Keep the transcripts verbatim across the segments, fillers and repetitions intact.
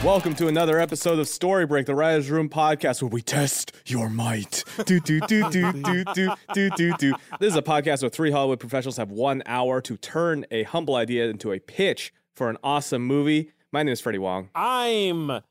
Welcome to another episode of Story Break, the Writers' Room podcast, where we test your might. Do do do do do do do do do. This is a podcast where three Hollywood professionals have one hour to turn a humble idea into a pitch for an awesome movie. My name is Freddie Wong. I'm uh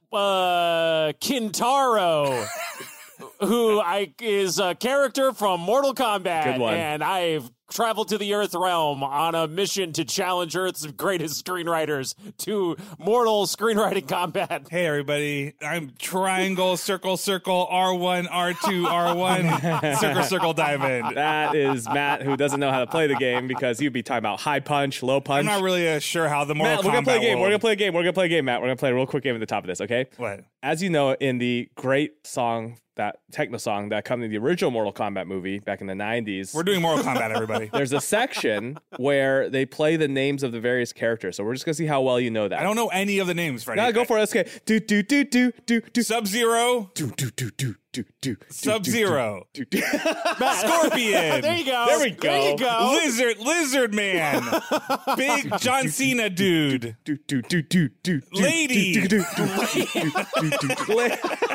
Kintaro, who I is a character from Mortal Kombat, Good one. and I've traveled to the Earth realm on a mission to challenge Earth's greatest screenwriters to mortal screenwriting combat. Hey everybody, I'm triangle, circle, circle, R one, R two, R one, circle, circle, diamond. That is Matt, who doesn't know how to play the game because he'd be talking about high punch, low punch. I'm not really uh, sure how the Mortal Matt, we're gonna Kombat play a game. world- We're gonna play a game. We're gonna play a game, Matt. We're gonna play a real quick game at the top of this, okay? What? As you know, in the great song, that techno song that accompanied the original Mortal Kombat movie back in the nineties. We're doing Mortal Kombat, everybody. There's a section where they play the names of the various characters. So we're just gonna see how well you know that. I don't know any of the names, Freddie. No, go for it. Let's get do do do do do do Sub-Zero, do do do do do do Sub-Zero, do do. Scorpion. There you go. There we go. There you go. Lizard, Lizard Man, Big John Cena dude, Do do do do do Lady. do do do do do do.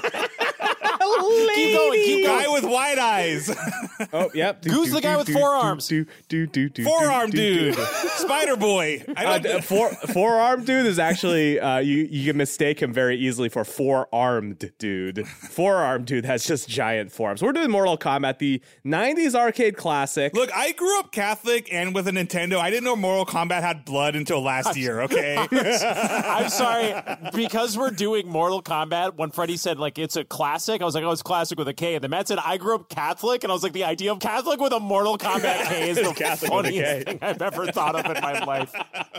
Keep going. Keep Guy going. with wide eyes, Oh, yep. Who's the guy with forearms? Do do do do. Forearm dude, Spider Boy. I Uh, don't. d- four, forearm dude is actually uh, you. You can mistake him very easily for four-armed dude. Forearm dude has just giant forearms. We're doing Mortal Kombat, the nineties arcade classic. Look, I grew up Catholic and with a Nintendo. I didn't know Mortal Kombat had blood until last year, okay? I'm sorry, because we're doing Mortal Kombat, when Freddie said, like, it's a classic, I was like, oh, it's classic with a K. And then Matt said, I grew up Catholic, and I was like, the idea of Catholic with a Mortal Kombat K is the Catholic with a K. funniest thing I've ever thought of in my life.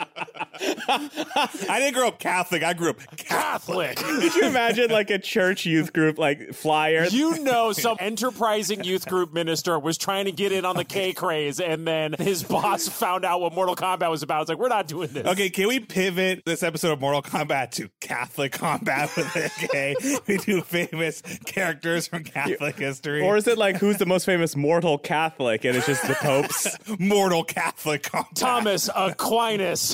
I didn't grow up Catholic. I grew up Catholic. Could you imagine like a church youth group like flyer? You know, some enterprising youth group minister was trying to get in on the K craze, and then his boss found out what Mortal Kombat was about. It's like, we're not doing this. Okay, can we pivot this episode of Mortal Kombat to Catholic combat with a K? We do famous characters from Catholic history. Or is it like who's the most famous mortal Catholic and it's just the popes? Mortal Catholic combat. Thomas Aquinas.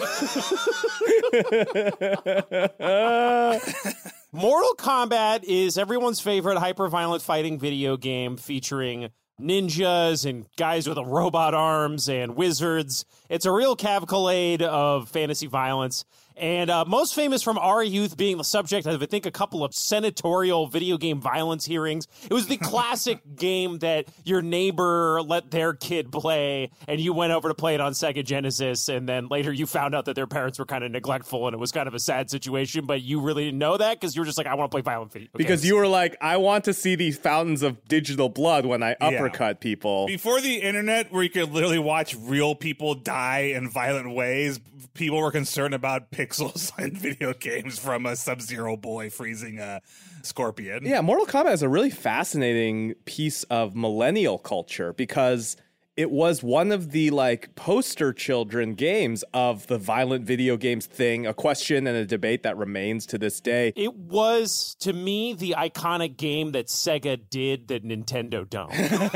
Mortal Kombat is everyone's favorite hyper-violent fighting video game featuring ninjas and guys with robot arms and wizards. It's a real cavalcade of fantasy violence. And uh, most famous from our youth being the subject of, I think, a couple of senatorial video game violence hearings. It was the classic game that your neighbor let their kid play, and you went over to play it on Sega Genesis, and then later you found out that their parents were kind of neglectful, and it was kind of a sad situation, but you really didn't know that because you were just like, I want to play violent video games. Because you were like, I want to see these fountains of digital blood when I uppercut people. Before the internet, where you could literally watch real people die in violent ways, people were concerned about pixels in video games from a Sub-Zero boy freezing a scorpion. Yeah, Mortal Kombat is a really fascinating piece of millennial culture because it was one of the like poster children games of the violent video games thing, a question and a debate that remains to this day. It was, to me, the iconic game that Sega did that Nintendo don't.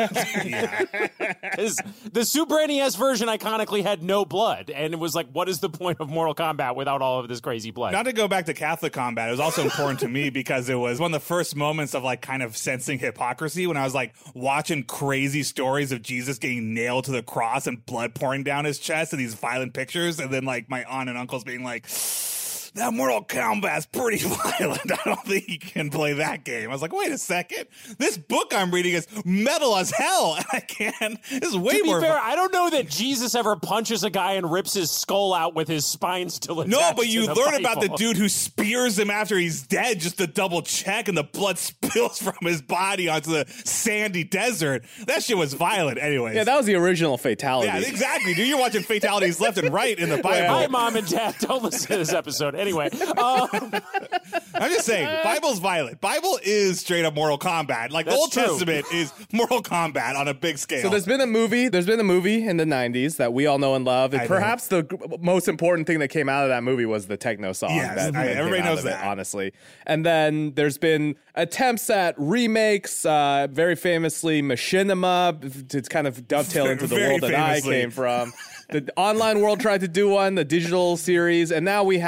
Because the Super N E S version iconically had no blood, and it was like, what is the point of Mortal Kombat without all of this crazy blood? Not to go back to Catholic combat, it was also important to me because it was one of the first moments of like kind of sensing hypocrisy when I was like watching crazy stories of Jesus getting nailed to the cross and blood pouring down his chest and these violent pictures, and then like my aunt and uncles being like, that Mortal Kombat's pretty violent. I don't think you can play that game. I was like, wait a second. This book I'm reading is metal as hell. And I can't. This is way to be more. fair, I don't know that Jesus ever punches a guy and rips his skull out with his spine still attached. No, but you to the learn about the Bible. dude who spears him after he's dead just to double check, and the blood spills from his body onto the sandy desert. That shit was violent anyways. Yeah, that was the original fatality. Yeah, exactly, dude. You're watching fatalities left and right in the Bible. Hi, Mom and Dad. Don't listen to this episode. Anyway, um, I'm just saying, Bible's violent. Bible is straight up Mortal Kombat. Like, the That's Old true. Testament is Mortal Kombat on a big scale. So there's been a movie, there's been a movie in the nineties that we all know and love. And I perhaps the g- most important thing that came out of that movie was the techno song. Yes, that, I- that came everybody out knows of it, that. honestly. And then there's been attempts at remakes, uh, very famously Machinima, to kind of dovetail into the Very world that I famously. came from. The online world tried to do one, the digital series, and now we have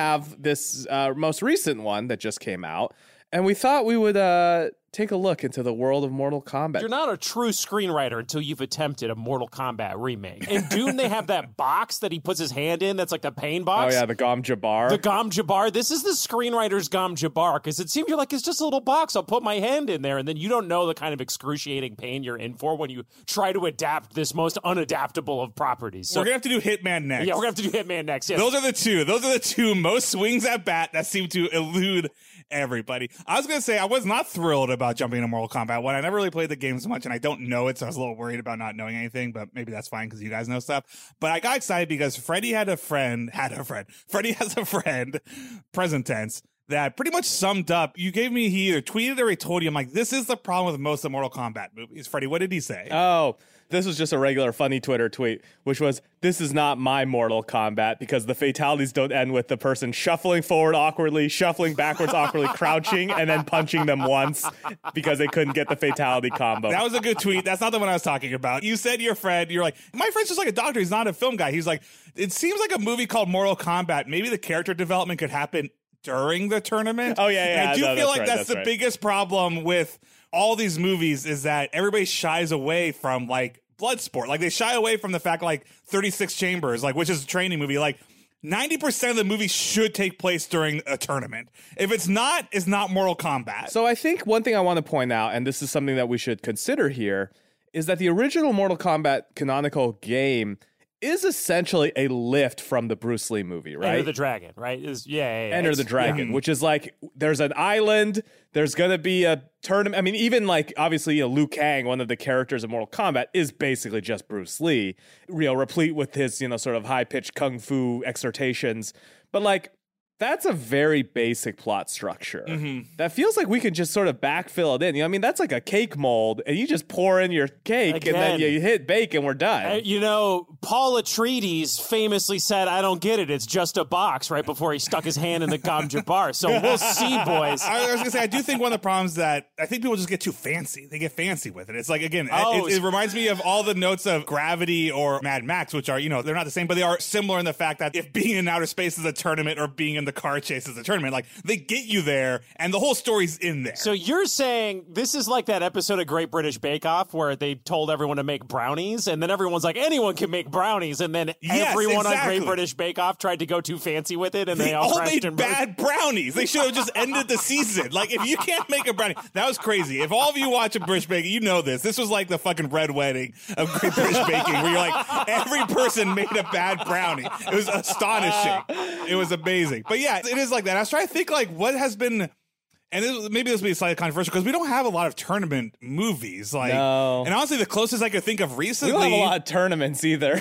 this uh, most recent one that just came out, and we thought we would uh, take a look into the world of Mortal Kombat. You're not a true screenwriter until you've attempted a Mortal Kombat remake. In Dune, they have that box that he puts his hand in that's like the pain box. Oh, yeah, the Gom Jabbar. The Gom Jabbar. This is the screenwriter's Gom Jabbar, because it seems you're like, it's just a little box. I'll put my hand in there, and then you don't know the kind of excruciating pain you're in for when you try to adapt this most unadaptable of properties. So, we're going to have to do Hitman next. Yeah, we're going to have to do Hitman next. Yes. Those are the two. Those are the two most swings at bat that seem to elude everybody. I was going to say, I was not thrilled about jumping into Mortal Kombat one. I never really played the game so much, and I don't know it, so I was a little worried about not knowing anything, but maybe that's fine because you guys know stuff. But I got excited because Freddie had a friend, had a friend. Freddie has a friend, present tense, that pretty much summed up. You gave me, he either tweeted or he told you, I'm like, this is the problem with most of Mortal Kombat movies. Freddie, what did he say? Oh, this was just a regular funny Twitter tweet, which was, this is not my Mortal Kombat because the fatalities don't end with the person shuffling forward awkwardly, shuffling backwards awkwardly, crouching, and then punching them once because they couldn't get the fatality combo. That was a good tweet. That's not the one I was talking about. You said your friend, you're like, my friend's just like a doctor. He's not a film guy. He's like, it seems like a movie called Mortal Kombat. Maybe the character development could happen during the tournament. Oh, yeah, yeah. And I do no, feel that's like right, that's, that's the right. biggest problem with all these movies is that everybody shies away from, like, Bloodsport. Like, they shy away from the fact, like, thirty-six Chambers, like, which is a training movie. Like, ninety percent of the movie should take place during a tournament. If it's not, it's not Mortal Kombat. So I think one thing I want to point out, and this is something that we should consider here, is that the original Mortal Kombat canonical game is essentially a lift from the Bruce Lee movie, right? Enter the Dragon, right? Is yeah, yeah, yeah. Enter It's- the Dragon, yeah. which is like there's an island, there's gonna be a tournament. I mean, even like obviously, you know, Liu Kang, one of the characters of Mortal Kombat, is basically just Bruce Lee, you know, replete with his, you know, sort of high pitched kung fu exhortations. But like, that's a very basic plot structure. Mm-hmm. That feels like we could just sort of backfill it in. You know, I mean, that's like a cake mold, and you just pour in your cake, Again. and then you hit bake, and we're done. Uh, you know, Paul Atreides famously said, I don't get it, it's just a box, right before he stuck his hand in the Gom Jabbar. So we'll see, boys. I was going to say, I do think one of the problems that I think people just get too fancy. They get fancy with it. It's like, again, Oh, it, it reminds me of all the notes of Gravity or Mad Max, which are, you know, they're not the same, but they are similar in the fact that if being in outer space is a tournament or being in the car chase is a tournament, like they get you there and the whole story's in there. So you're saying this is like that episode of Great British Bake Off where they told everyone to make brownies, and then everyone's like, anyone can make brownies, and then Yes, everyone on exactly. Great British Bake Off tried to go too fancy with it, and They they all all crashed made and burned. bad brownies. They should have just ended the season. Like, if you can't make a brownie, that was crazy. If all of you watch a British Baking, you know this. This was like the fucking Red Wedding of Great British Baking, where you're like, every person made a bad brownie. It was astonishing. It was amazing. But yeah, it is like that. I was trying to think, like, what has been. And this, maybe this will be slightly controversial because we don't have a lot of tournament movies. Like, No. and honestly, the closest I could think of we recently. don't have a lot of tournaments either.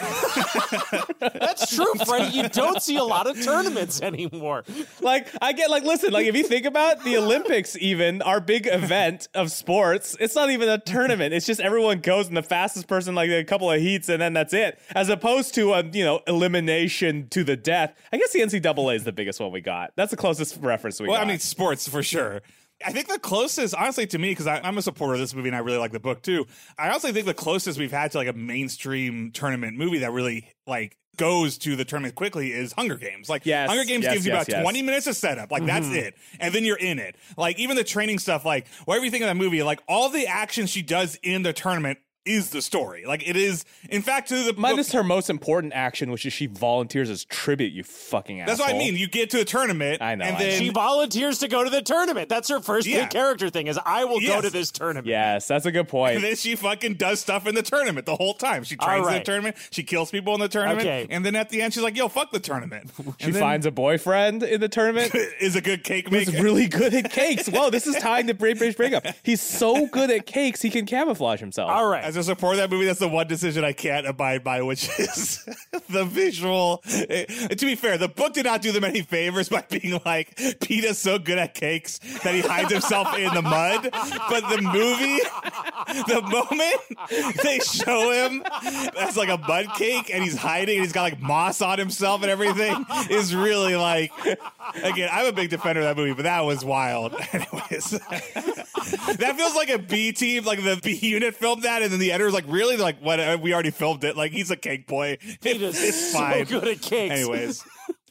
That's true, Freddie. You don't see a lot of tournaments anymore. Like, I get, like, listen, like, if you think about the Olympics, even our big event of sports, it's not even a tournament. It's just everyone goes and the fastest person, like, a couple of heats, and then that's it. As opposed to a, you know, elimination to the death. I guess the N C double A is the biggest one we got. That's the closest reference we Well, got. I mean, sports for sure. I think the closest, honestly, to me, because I'm a supporter of this movie and I really like the book too. I also think the closest we've had to like a mainstream tournament movie that really like goes to the tournament quickly is Hunger Games. Like, Yes, Hunger Games yes, gives you yes, about yes. twenty minutes of setup. Like, that's it. And then you're in it. Like, even the training stuff, like, whatever you think of that movie, like, all the action she does in the tournament is the story. Like, it is, in fact, to the Minus book, her most important action, which is she volunteers as tribute, you fucking asshole. that's what I mean. You get to the tournament. I know, And I then, She volunteers to go to the tournament. That's her first Yeah. big character thing is, I will go Yes. to this tournament. Yes, that's a good point. And then she fucking does stuff in the tournament the whole time. She trains All in right. the tournament. She kills people in the tournament. Okay. And then at the end, she's like, yo, fuck the tournament. She And then finds a boyfriend in the tournament. is a good cake He's maker. really good at cakes. Whoa, this is tying to Great British Breakup. He's so good at cakes, he can camouflage himself. All right. As a supporter of that movie, that's the one decision I can't abide by, which is the visual. Eh, to be fair, the book did not do them any favors by being like, Peeta's so good at cakes that he hides himself in the mud. But the movie, the moment they show him as like a mud cake and he's hiding and he's got like moss on himself and everything is really like, again, I'm a big defender of that movie, but that was wild. Anyways. That feels like a B team, like the B unit filmed that, and then the editor's like, really? Like, what? We already filmed it. Like, he's a cake boy. It, Peeta's it's so fine. good at cakes. Anyways.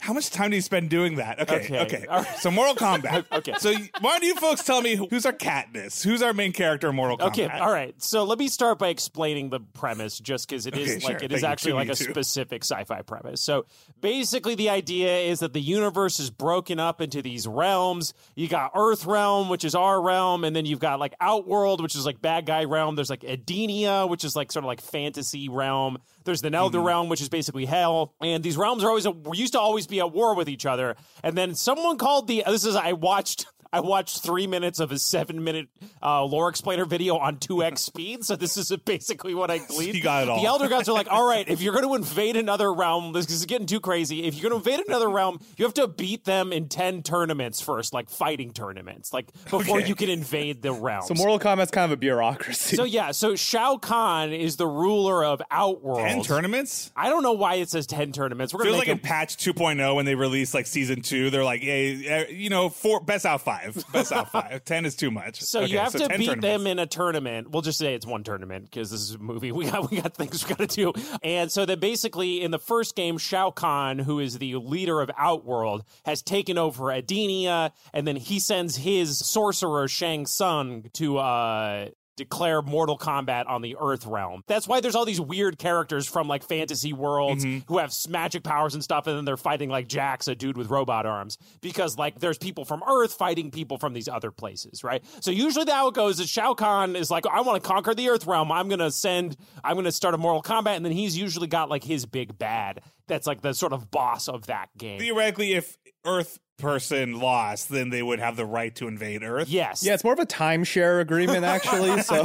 How much time do you spend doing that? Okay, Okay. okay. All right. So Mortal Kombat. Okay. So why don't you folks tell me who's our Katniss? Who's our main character in Mortal Kombat? Okay, all right. So let me start by explaining the premise, just because it is Okay, like sure. it is Thank you. actually To like me a too. specific sci-fi premise. So basically, the idea is that the universe is broken up into these realms. You got Earth realm, which is our realm, and then you've got like Outworld, which is like bad guy realm. There's like Edenia, which is like sort of like fantasy realm. There's the Nether Mm-hmm. realm, which is basically hell. And these realms are always a, used to always be at war with each other. And then someone called the this is I watched. I watched three minutes of a seven-minute uh, lore explainer video on two x speed, so this is basically what I gleaned. You got it all. The Elder Gods are like, all right, if you're going to invade another realm, this is getting too crazy. If you're going to invade another realm, you have to beat them in ten tournaments first, like fighting tournaments, like before Okay. you can invade the realm. So Mortal Kombat's kind of a bureaucracy. So yeah, so Shao Kahn is the ruler of Outworld. Ten tournaments? I don't know why it says ten tournaments. We're going Feels to like make in patch two point oh when they released like season two, they're like, yeah, you know, four best out five. Best out five. Ten is too much. So Okay, you have so to ten beat tournaments. them in a tournament. We'll just say it's one tournament because this is a movie. We got we got things we got to do. And so that basically in the first game, Shao Kahn, who is the leader of Outworld, has taken over Edenia, and then he sends his sorcerer Shang Tsung to uh declare Mortal Kombat on the Earth realm. That's why there's all these weird characters from like fantasy worlds who have s- magic powers and stuff, and then they're fighting like Jax, a dude with robot arms, because like there's people from Earth fighting people from these other places, right? So usually how it goes is Shao Kahn is like, I want to conquer the Earth realm. I'm gonna send, I'm gonna start a Mortal Kombat, and then he's usually got like his big bad that's like the sort of boss of that game. Theoretically, if Earth person lost, then they would have the right to invade Earth. Yes. yeah, it's more of a timeshare agreement, actually. So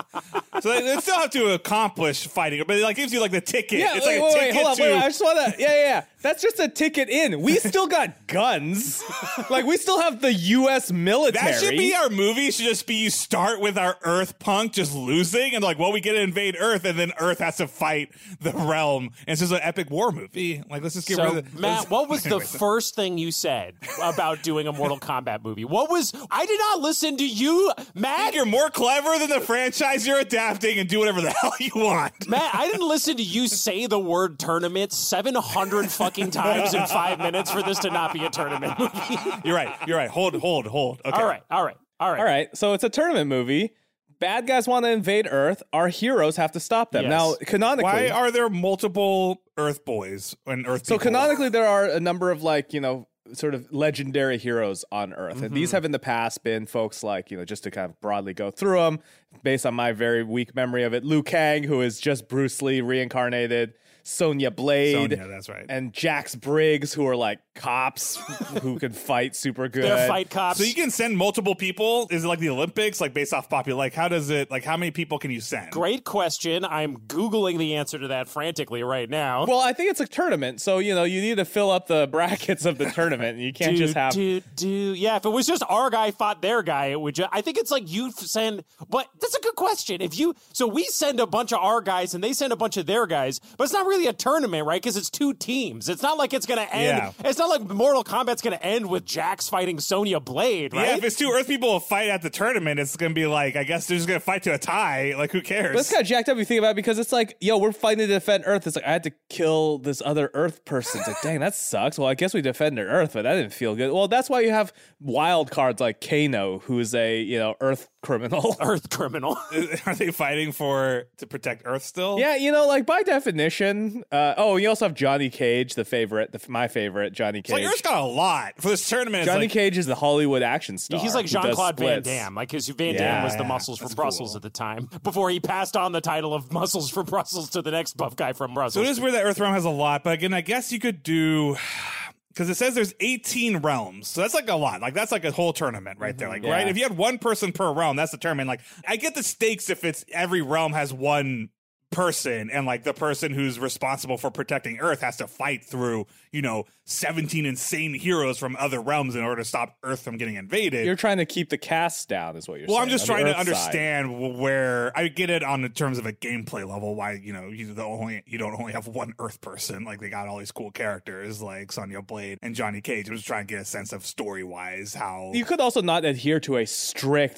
So they, they still have to accomplish fighting, but it like gives you like the ticket. yeah, it's wait, like wait, a wait, ticket hold on, to. wait, I just want to. Yeah, yeah, yeah. That's just a ticket in. We still got guns. Like we still have the U S military. That should be our movie. Should just be you start with our Earth punk just losing, and like, well, we get to invade Earth, and then Earth has to fight the realm, and it's just an epic war movie. Like, let's just get So, rid of the, Matt, let's- what was the Anyways. first thing you said about doing a Mortal Kombat movie? What was? I did not listen to you, Matt. You're more clever than the franchise you're adapting, and do whatever the hell you want. Matt, I didn't listen to you say the word tournament seven hundred fucking times in five minutes for this to not be a tournament movie. You're right. You're right. Hold, hold, hold. Okay. All right, all right, all right. All right, so it's a tournament movie. Bad guys want to invade Earth. Our heroes have to stop them. Yes. Now, canonically, Why are there multiple Earth boys and Earth so people? canonically, there are a number of like you know sort of legendary heroes on Earth, and Mm-hmm. these have in the past been folks like you know just to kind of broadly go through them, based on my very weak memory of it. Liu Kang, who is just Bruce Lee reincarnated. Sonya Blade, Sonya, that's right. and Jax Briggs, who are like cops who can fight super good. They're fight cops. So you can send multiple people? Is it like the Olympics, like based off popular? Like, how does it? Like, how many people can you send? Great question. I'm Googling the answer to that frantically right now. Well, I think it's a tournament, so you know you need to fill up the brackets of the tournament. And you can't do, just have. do, do. Yeah, if it was just our guy fought their guy, it would. Ju- I think it's like you f- send. But that's a good question. If you, so we send a bunch of our guys and they send a bunch of their guys, but it's not really a tournament, right? Because it's two teams. It's not like it's going to end. Yeah. It's not like Mortal Kombat's going to end with Jax fighting Sonya Blade, right? Yeah, if it's two Earth people who fight at the tournament, it's gonna be like, I guess they're just gonna fight to a tie. Like, who cares? But it's kind of jacked up if you think about it because it's like, yo, we're fighting to defend Earth. It's like, I had to kill this other Earth person. It's like, dang, that sucks. Well, I guess we defended Earth, but that didn't feel good. Well, that's why you have wild cards like Kano, who's a, you know, Earth criminal. Earth criminal. Are they fighting for to protect Earth still? Yeah, you know, like by definition. Uh, oh, you also have Johnny Cage, the favorite, the, my favorite, Johnny It's like Cage. Earth's got a lot for this tournament. Johnny it's like, Cage is the Hollywood action star. He's like who does Jean Claude Van splits. Damme, like because Van Yeah, Damme was the yeah, muscles from that's Brussels cool. at the time before he passed on the title of muscles from Brussels to the next buff guy from So Brussels. it is weird that Earth realm has a lot, but again, I guess you could do. Because it says there's eighteen realms. So that's like a lot. Like, that's like a whole tournament right there. Like, Yeah. right? If you had one person per realm, that's the tournament. Like, I get the stakes if it's every realm has one person and like the person who's responsible for protecting Earth has to fight through, you know, seventeen insane heroes from other realms in order to stop Earth from getting invaded. You're trying to keep the cast down, is what you're well, saying. I'm just on the trying to Earth side. understand w where I get it on the terms of a gameplay level. Why you know you the only you don't only have one Earth person. Like they got all these cool characters like Sonya Blade and Johnny Cage. I'm just trying to get a sense of story wise how You could also not adhere to a strict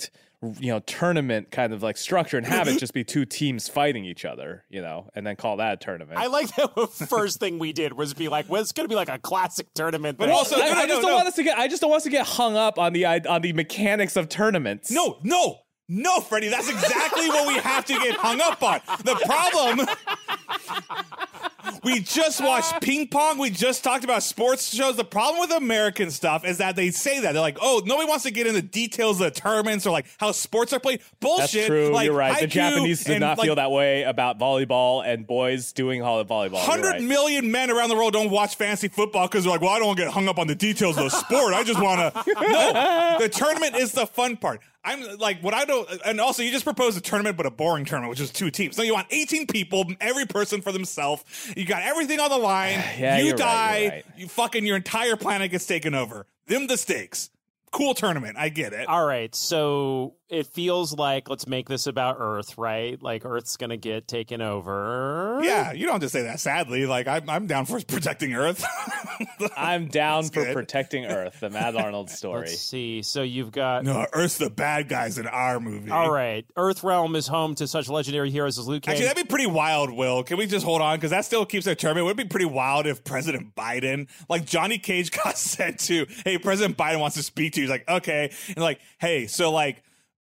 you know, tournament kind of like structure and have it just be two teams fighting each other, you know, and then call that a tournament. I like that the first thing we did was be like, well, it's going to be like a classic tournament. But also, I, no, no, I just no, don't no. want us to get. I just don't want us to get hung up on the on the mechanics of tournaments. No, no, no, Freddie. That's exactly what we have to get hung up on. The problem. We just watched ping pong. We just talked about sports shows. The problem with American stuff is that they say that. They're like, oh, nobody wants to get into details of the tournaments or like how sports are played. Bullshit. That's true. Like, You're right. The Haikyuu Japanese did and, not like, feel that way about volleyball and boys doing hol- volleyball. You're Hundred right. million men around the world don't watch fantasy football because they're like, well, I don't want to get hung up on the details of the sport. I just want to. No, the tournament is the fun part. I'm like, what I don't, and also you just proposed a tournament, but a boring tournament, which is two teams. So you want eighteen people, every person for themselves. You got everything on the line. Yeah, you you're die. right, you're right. You fucking your entire planet gets taken over. Them the stakes. Cool tournament. I get it. All right, so it feels like let's make this about Earth, right? Like Earth's gonna get taken over. Yeah, you don't have to say that. Sadly, like I'm, I'm down for protecting Earth. I'm down That's for good. protecting Earth, the Matt Arnold story. Let's see. So you've got. No, Earth's the bad guys in our movie. All right, Earthrealm is home to such legendary heroes as Liu Kang. Actually, that'd be pretty wild, Will. Can we just hold on? Because that still keeps their tournament. Would it be pretty wild if President Biden, like Johnny Cage got sent to, hey, President Biden wants to speak to you. He's like, okay. And like, hey, so like,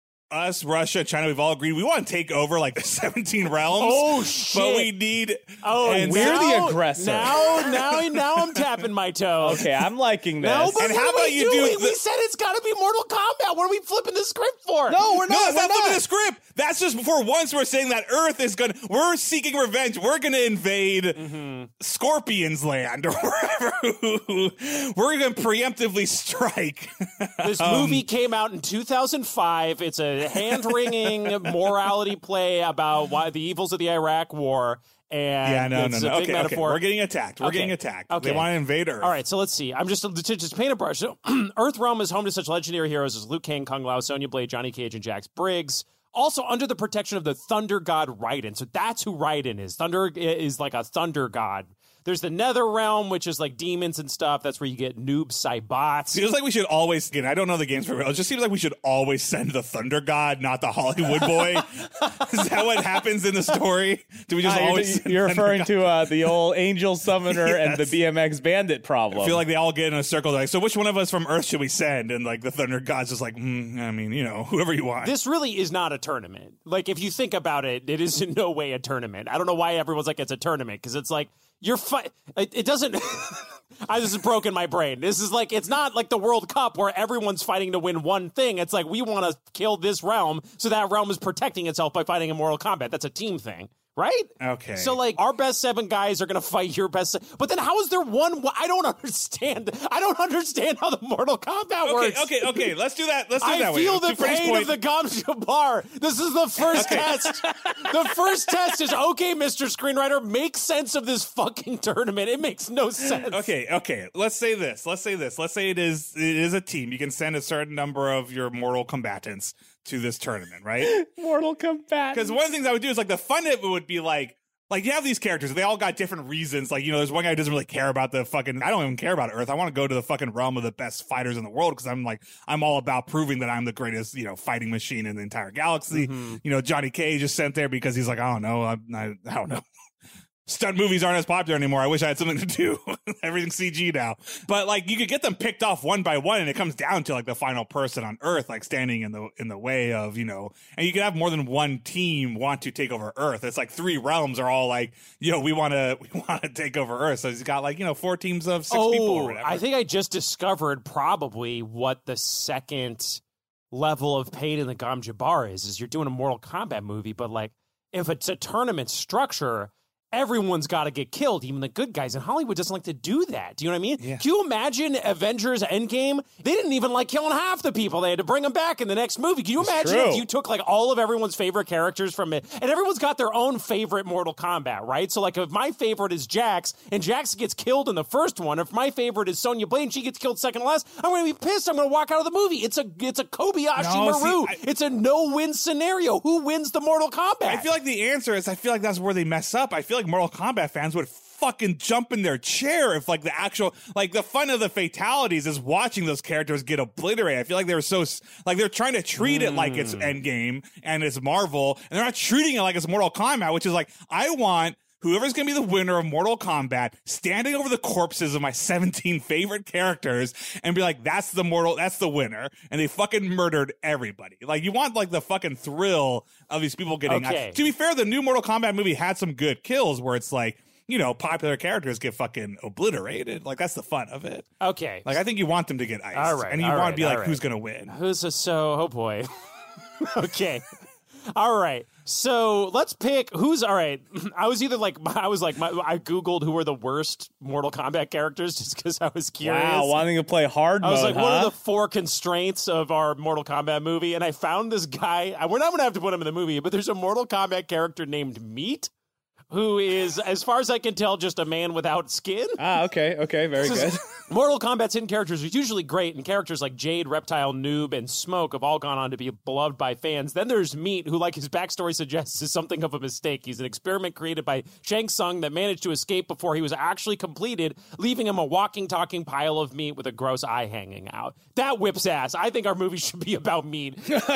us, Russia, China, we've all agreed we want to take over like seventeen realms. Oh, shit. But we need. Oh, and we're now- the aggressor. Now, now, now I'm tapping my toe. Okay, I'm liking this. No, but And what how are about we you do doing? the- We said it's got to be Mortal Kombat. What are we flipping the script for? No, we're not. No, that's we're not flipping the script. That's just for once we're saying that Earth is gonna. We're seeking revenge. We're gonna invade Mm-hmm. Scorpion's land or wherever. We're gonna preemptively strike. This movie came out in two thousand five. It's a hand-wringing morality play about why the evils of the Iraq War. And Yeah, no, no, it's no. a big Okay, metaphor. okay. We're getting attacked. We're Okay. getting attacked. Okay. They want to invade Earth. All right, so let's see. I'm just to just paint a brush. So, Earthrealm is home to such legendary heroes as Liu Kang, Kung Lao, Sonya Blade, Johnny Cage, and Jax Briggs. Also under the protection of the Thunder God Raiden. So that's who Raiden is. Thunder is like a thunder god. There's the Nether Realm, which is like demons and stuff. That's where you get Noob Saibot. Feels like we should always, again, I don't know the games for real. It just seems like we should always send the Thunder God, not the Hollywood boy. Is that what happens in the story? Do we just Ah, always you're send you're Thunder referring God? to uh, the old Angel Summoner and the Yes. B M X Bandit problem. I feel like they all get in a circle. They're like, so which one of us from Earth should we send? And like the Thunder God's just like, mm, I mean, you know, whoever you want. This really is not a tournament. Like, if you think about it, it is in no way a tournament. I don't know why everyone's like, it's a tournament, because it's like, you're fi- it, it doesn't I this has broken my brain. This is like, it's not like the World Cup where everyone's fighting to win one thing. It's like, we want to kill this realm, so that realm is protecting itself by fighting in Mortal Kombat. That's a team thing, right? Okay. So like, our best seven guys are going to fight your best se- but then how is there one? I don't understand. I don't understand how the Mortal Kombat okay, works. okay, okay. Let's do that. Let's do it I that way. feel To the Freddie's pain point- of the Gom Jabbar. This is the first test. The first test is, okay, Mister Screenwriter, make sense of this fucking tournament. It makes no sense. Okay, okay. Let's say this. Let's say this. Let's say it is it is a team. You can send a certain number of your mortal combatants to this tournament, right? Mortal Kombat. Because one of the things I would do is like the fun of it would be like like you have these characters, they all got different reasons. Like, you know, there's one guy who doesn't really care about the fucking I don't even care about Earth. I want to go to the fucking realm of the best fighters in the world because I'm like I'm all about proving that I'm the greatest, you know, fighting machine in the entire galaxy. Mm-hmm. You know, Johnny Cage is sent there because he's like, I don't know, I, I, I don't know. Stunt movies aren't as popular anymore. I wish I had something to do. Everything's C G now. But like you could get them picked off one by one, and it comes down to like the final person on Earth, like standing in the in the way of, you know, and you could have more than one team want to take over Earth. It's like three realms are all like, yo, we want to we want to take over Earth. So he's got like, you know, four teams of six people or Oh, whatever. I think I just discovered probably what the second level of pain in the Gom Jabbar is, is you're doing a Mortal Kombat movie, but like, if it's a tournament structure, everyone's got to get killed, even the good guys. And Hollywood doesn't like to do that. Do you know what I mean? Yeah. Can you imagine Avengers Endgame? They didn't even like killing half the people. They had to bring them back in the next movie. Can you imagine true. if you took like all of everyone's favorite characters from it, and everyone's got their own favorite Mortal Kombat, right? So like if my favorite is Jax, and Jax gets killed in the first one, if my favorite is Sonya Blade and she gets killed second to last, I'm going to be pissed. I'm going to walk out of the movie. It's a it's a Kobayashi No, see, Maru. I- It's a no-win scenario. Who wins the Mortal Kombat? I feel like the answer is I feel like that's where they mess up. I feel like Mortal Kombat fans would fucking jump in their chair if like the actual like the fun of the fatalities is watching those characters get obliterated. I feel like they're so like they're trying to treat it like it's Endgame and it's Marvel, and they're not treating it like it's Mortal Kombat, which is like I want whoever's going to be the winner of Mortal Kombat standing over the corpses of my seventeen favorite characters and be like, that's the mortal, that's the winner. And they fucking murdered everybody. Like, you want, like, the fucking thrill of these people getting... Okay. I, to be fair, the new Mortal Kombat movie had some good kills where it's like, you know, popular characters get fucking obliterated. Like, that's the fun of it. Okay. Like, I think you want them to get iced. All right, and you all want right, to be like, all right. who's going to win? Who's a so? Oh boy. Okay. All right. So let's pick who's all right. I was either like I was like my, I googled who were the worst Mortal Kombat characters just because I was curious. Wow, wanting to play hard I was mode, like, what huh? are the four constraints of our Mortal Kombat movie? And I found this guy. I- We're not going to have to put him in the movie, but there's a Mortal Kombat character named Meat, who is, as far as I can tell, just a man without skin. Ah, okay, okay, very good. Mortal Kombat's hidden characters are usually great, and characters like Jade, Reptile, Noob, and Smoke have all gone on to be beloved by fans. Then there's Meat, who, like his backstory suggests, is something of a mistake. He's an experiment created by Shang Tsung that managed to escape before he was actually completed, leaving him a walking, talking pile of meat with a gross eye hanging out. That whips ass. I think our movie should be about meat.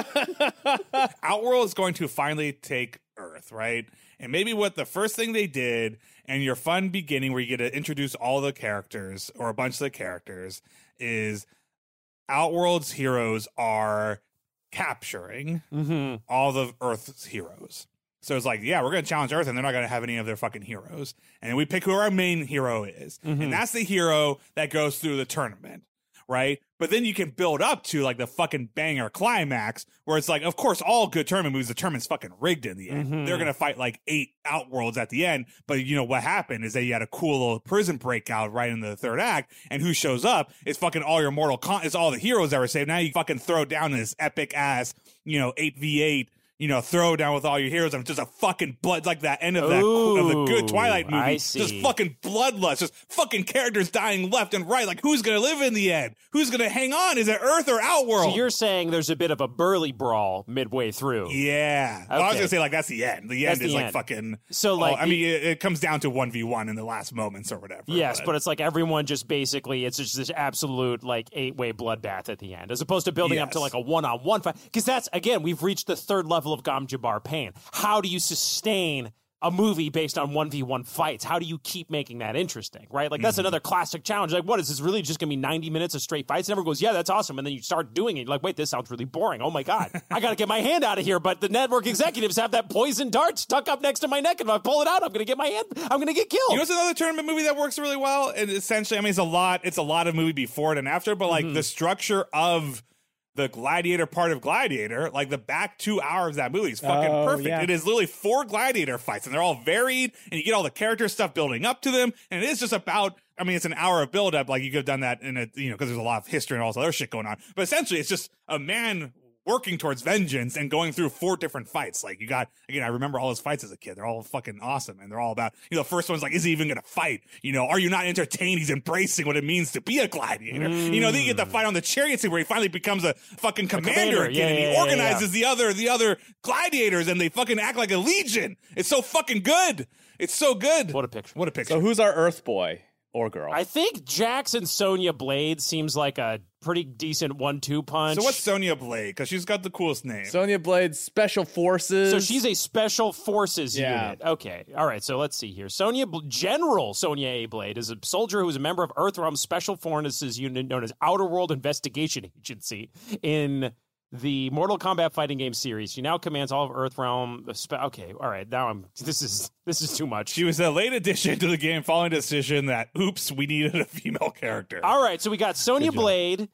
Outworld is going to finally take Earth, right? And maybe what the first thing they did, and your fun beginning where you get to introduce all the characters or a bunch of the characters, is Outworld's heroes are capturing Mm-hmm. all the Earth's heroes. So it's like, yeah, we're going to challenge Earth, and they're not going to have any of their fucking heroes. And then we pick who our main hero is. Mm-hmm. And that's the hero that goes through the tournament, right? But then you can build up to like the fucking banger climax where it's like, of course, all good tournament movies, the tournament's fucking rigged in the end. Mhm. They're going to fight like eight Outworlds at the end. But you know what happened is that you had a cool little prison breakout right in the third act. And who shows up is fucking all your Mortal Kombat. It's all the heroes that were saved. Now you fucking throw down this epic ass, you know, eight v eight. You know, throw down with all your heroes and just a fucking blood like that end of that of the good Twilight Ooh, movie. I Just see. fucking bloodlust, just fucking characters dying left and right. Like, who's gonna live in the end? Who's gonna hang on? Is it Earth or Outworld? So you're saying there's a bit of a burly brawl midway through. yeah. Well, I was Okay. gonna say like that's the end. The That's end is the like end. fucking. So, like, oh, I mean, it, it comes down to one v one in the last moments or whatever. Yes, but it's like everyone just basically, it's just this absolute like eight way bloodbath at the end, as opposed to building up to Yes. like a one on one fight. Because that's, again, we've reached the third level of Gom Jabbar pain. How do you sustain a movie based on one v one fights? How do you keep making that interesting, right? Like, that's Mm-hmm. another classic challenge. Like, what is this really just going to be ninety minutes of straight fights? And everyone goes, yeah, that's awesome. And then you start doing it. You're like, wait, this sounds really boring. Oh my God. I got to get my hand out of here. But the network executives have that poison dart stuck up next to my neck. And if I pull it out, I'm going to get my hand, I'm going to get killed. You know, it's another tournament movie that works really well. And essentially, I mean, it's a lot. It's a lot of movie before it and after, but like Mm-hmm. the structure of the Gladiator part of Gladiator, like the back two hours of that movie is fucking Oh, perfect. yeah. It is literally four Gladiator fights, and they're all varied, and you get all the character stuff building up to them, and it is just about. I mean, it's an hour of build up. Like you could have done that in a, you know, because there's a lot of history and all this other shit going on. But essentially, it's just a man working towards vengeance and going through four different fights. Like you got, again, I remember all his fights as a kid. They're all fucking awesome. And they're all about, you know, the first one's like, is he even going to fight? You know, are you not entertained? He's embracing what it means to be a gladiator. You know, then you get the fight on the chariot scene where he finally becomes a fucking commander, commander. again. Yeah, and he yeah, yeah, organizes yeah. the other, the other gladiators and they fucking act like a legion. It's so fucking good. It's so good. What a picture. What a picture. So who's our Earth boy or girl? I think Jax and Sonya Blade seems like a pretty decent one two punch. So what's Sonya Blade? Because she's got the coolest name. Sonya Blade's Special Forces. So she's a special forces Yeah. unit. Okay. All right. So let's see here. Sonya Bl- General Sonya A. Blade is a soldier who is a member of Earthrealm's Special Forces unit known as Outer World Investigation Agency in the Mortal Kombat fighting game series. She now commands all of Earthrealm. Spe- okay. All right. Now I'm. This is this is too much. She was a late addition to the game following a decision that, oops, we needed a female character. All right, so we got Sonya Good job. Blade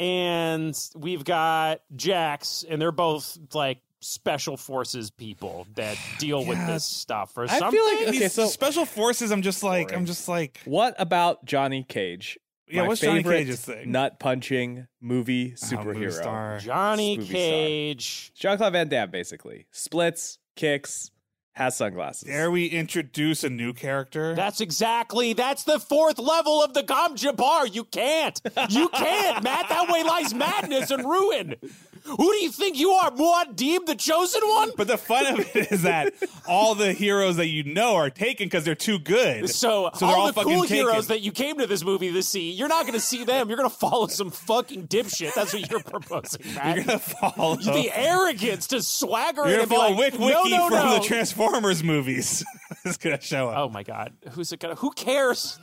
and we've got Jax, and they're both like special forces people that deal with Yeah. this stuff or I something. feel like- okay, These so- special forces, I'm just like, Boring. I'm just like, What about Johnny Cage? yeah, My what's Johnny favorite Cage's thing? nut punching movie Oh, movie superhero. star. Johnny Movie star. Cage. Jean-Claude Van Damme, basically. Splits, kicks, has sunglasses. Dare we introduce a new character? That's exactly, that's the fourth level of the Gom Jabbar. You can't. You can't, Matt. That way lies madness and ruin. Who do you think you are, Muad'Dib, the chosen one? But the fun of it is that all the heroes that you know are taken because they're too good. So, so they're all, all the fucking cool taken. heroes that you came to this movie to see, you're not going to see them. You're going to follow some fucking dipshit. That's what you're proposing, Matt. You're gonna follow the arrogance to swagger You're in gonna and be follow like, Wick Wiki no, no, from no. the Transformers movies. It's gonna show up. Oh my god, who's it gonna? Who cares?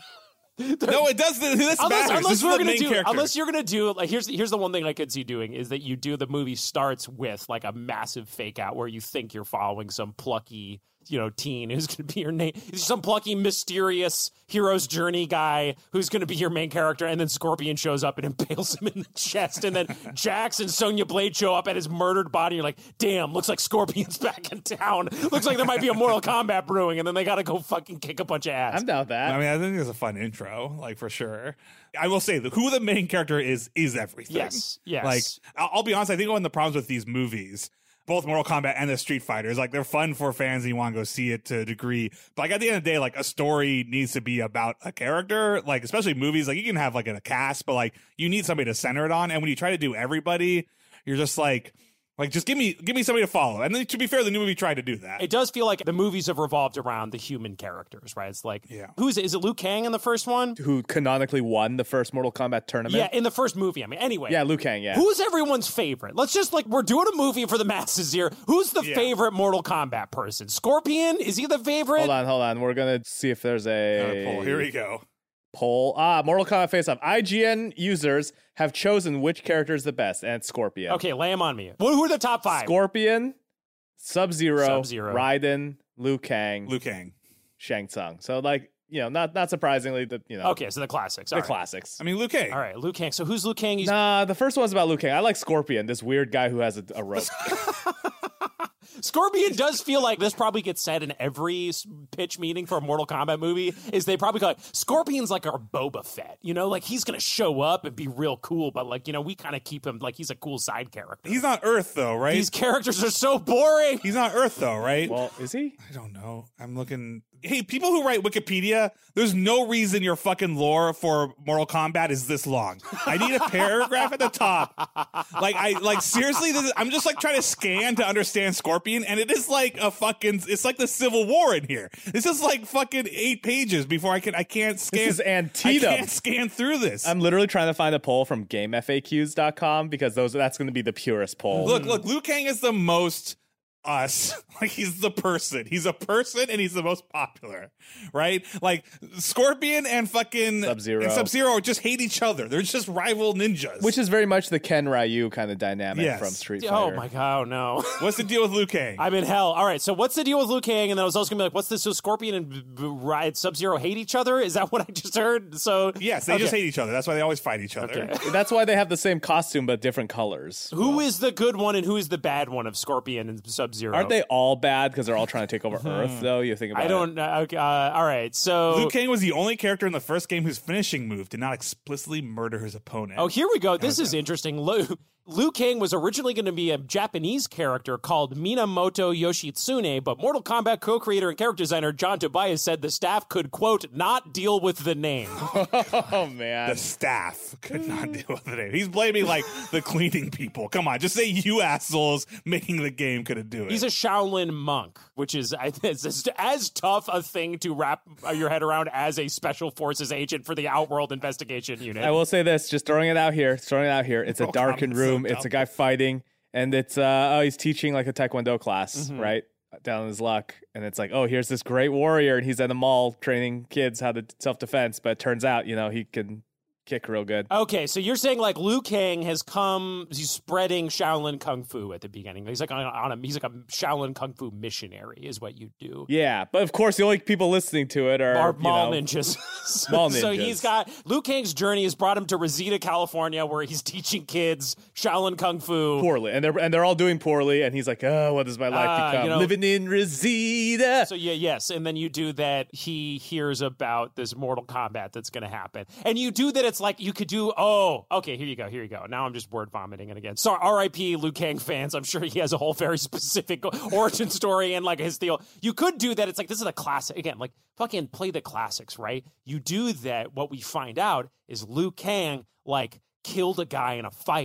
No, it does. This unless, matters. unless This is we're the gonna main do, character. unless you're gonna do like here's here's the one thing I could see doing is that you do the movie starts with like a massive fake out where you think you're following some plucky, you know, teen who's gonna be your name, some plucky mysterious hero's journey guy who's gonna be your main character, and then Scorpion shows up and impales him in the chest, and then Jax and Sonya Blade show up at his murdered body. You're like, damn, looks like Scorpion's back in town. Looks like there might be a Mortal Kombat brewing, and then they gotta go fucking kick a bunch of ass. I'm down with that. I mean, I think it's a fun intro, like for sure. I will say that who the main character is is everything. Yes, yes. Like, I'll, I'll be honest. I think one of the problems with these movies, both Mortal Kombat and the Street Fighters, like they're fun for fans and you want to go see it to a degree. But like at the end of the day, like a story needs to be about a character. Like especially movies, like you can have like a cast, but like you need somebody to center it on. And when you try to do everybody, you're just like. Like, just give me give me somebody to follow. And then, to be fair, the new movie tried to do that. It does feel like the movies have revolved around the human characters, right? It's like, Yeah. who's it? Is it Liu Kang in the first one? Who canonically won the first Mortal Kombat tournament? Yeah, in the first movie. I mean, anyway. Yeah, Liu Kang, yeah. Who's everyone's favorite? Let's just, like, we're doing a movie for the masses here. Who's the Yeah. favorite Mortal Kombat person? Scorpion? Is he the favorite? Hold on, hold on. We're going to see if there's a Uh, Paul, here we go. poll. Ah, Mortal Kombat Face-Off. I G N users have chosen which character is the best, and it's Scorpion. Okay, lay him on me. Well, who are the top five? Scorpion, Sub-Zero, Sub-Zero. Raiden, Liu Kang, Liu Kang. Shang Tsung. So, like, you know, not not surprisingly, the you know, Okay, so the classics. the All right. classics. I mean, Liu Kang. All right, Liu Kang. So who's Liu Kang? He's Nah, the first one's about Liu Kang. I like Scorpion, this weird guy who has a, a rope. Scorpion does feel like this probably gets said in every s- pitch meeting for a Mortal Kombat movie. Is they probably go like Scorpion's like our Boba Fett, you know, like he's gonna show up and be real cool, but like you know we kind of keep him like he's a cool side character. He's not Earth, though, right? These characters are so boring. He's not Earth, though, right? Well, is he? I don't know. I'm looking. Hey, people who write Wikipedia, there's no reason your fucking lore for Mortal Kombat is this long. I need a paragraph at the top. Like, I like seriously. This is, I'm just like trying to scan to understand Scorpion, and it is like a fucking. It's like the Civil War in here. This is like fucking eight pages before I can. I can't scan. This is I Antietam. can't scan through this. I'm literally trying to find a poll from game F A Qs dot com because those that's going to be the purest poll. Look, look, Liu Kang is the most us. Like he's the person. He's a person and he's the most popular. Right? Like Scorpion and fucking Sub-Zero. and Sub-Zero just hate each other. They're just rival ninjas. Which is very much the Ken Ryu kind of dynamic Yes. from Street Fighter. Oh my god, oh no. What's the deal with Liu Kang? I'm in hell. All right, so what's the deal with Liu Kang? And then I was also gonna be like, what's this? So Scorpion and B- B- Riot Sub-Zero hate each other? Is that what I just heard? So yes, they okay. just hate each other. That's why they always fight each other. Okay. That's why they have the same costume but different colors. Who is the good one and who is the bad one of Scorpion and Sub-Zero? Aren't they all bad because they're all trying to take over Earth, though? You think about I it. don't know. Okay, uh, all right, so Liu Kang was the only character in the first game whose finishing move did not explicitly murder his opponent. oh, here we go. This is interesting. Liu, Liu Kang was originally going to be a Japanese character called Minamoto Yoshitsune, but Mortal Kombat co-creator and character designer John Tobias said the staff could, quote, not deal with the name. Oh, man. The staff could not deal with it. He's blaming like the cleaning people. Come on, just say you assholes making the game couldn't do it. He's a Shaolin monk, which is I- it's as, as tough a thing to wrap your head around as a special forces agent for the Outworld Investigation Unit. I will say this, just throwing it out here, throwing it out here. It's a Mortal darkened Kombat's so room. it's a dumb. guy fighting, and it's uh oh, he's teaching like a Taekwondo class, right? Down in his luck. And it's like, oh, here's this great warrior, and he's at the mall training kids how to self-defense, but it turns out, you know, he can kick real good. Okay, so you're saying like Liu Kang has come, he's spreading Shaolin Kung Fu at the beginning. He's like on, on a, he's like a Shaolin Kung Fu missionary is what you do. Yeah, but of course, the only people listening to it are, Are you mall know, ninjas. so, mall so ninjas. he's got, Liu Kang's journey has brought him to Reseda, California, where he's teaching kids Shaolin Kung Fu. poorly, and they're and they're all doing poorly, and he's like, oh, what does my life Uh, become? you know- Living in Reseda. So yeah, yes, and then you do that. He hears about this Mortal Kombat that's going to happen, and you do that. It's like you could do. Oh, okay. Here you go. Here you go. Now I'm just word vomiting it again. So R I P Liu Kang fans. I'm sure he has a whole very specific origin story and like his deal. You could do that. It's like this is a classic again. Like fucking play the classics, right? You do that. What we find out is Liu Kang like killed a guy in a fight.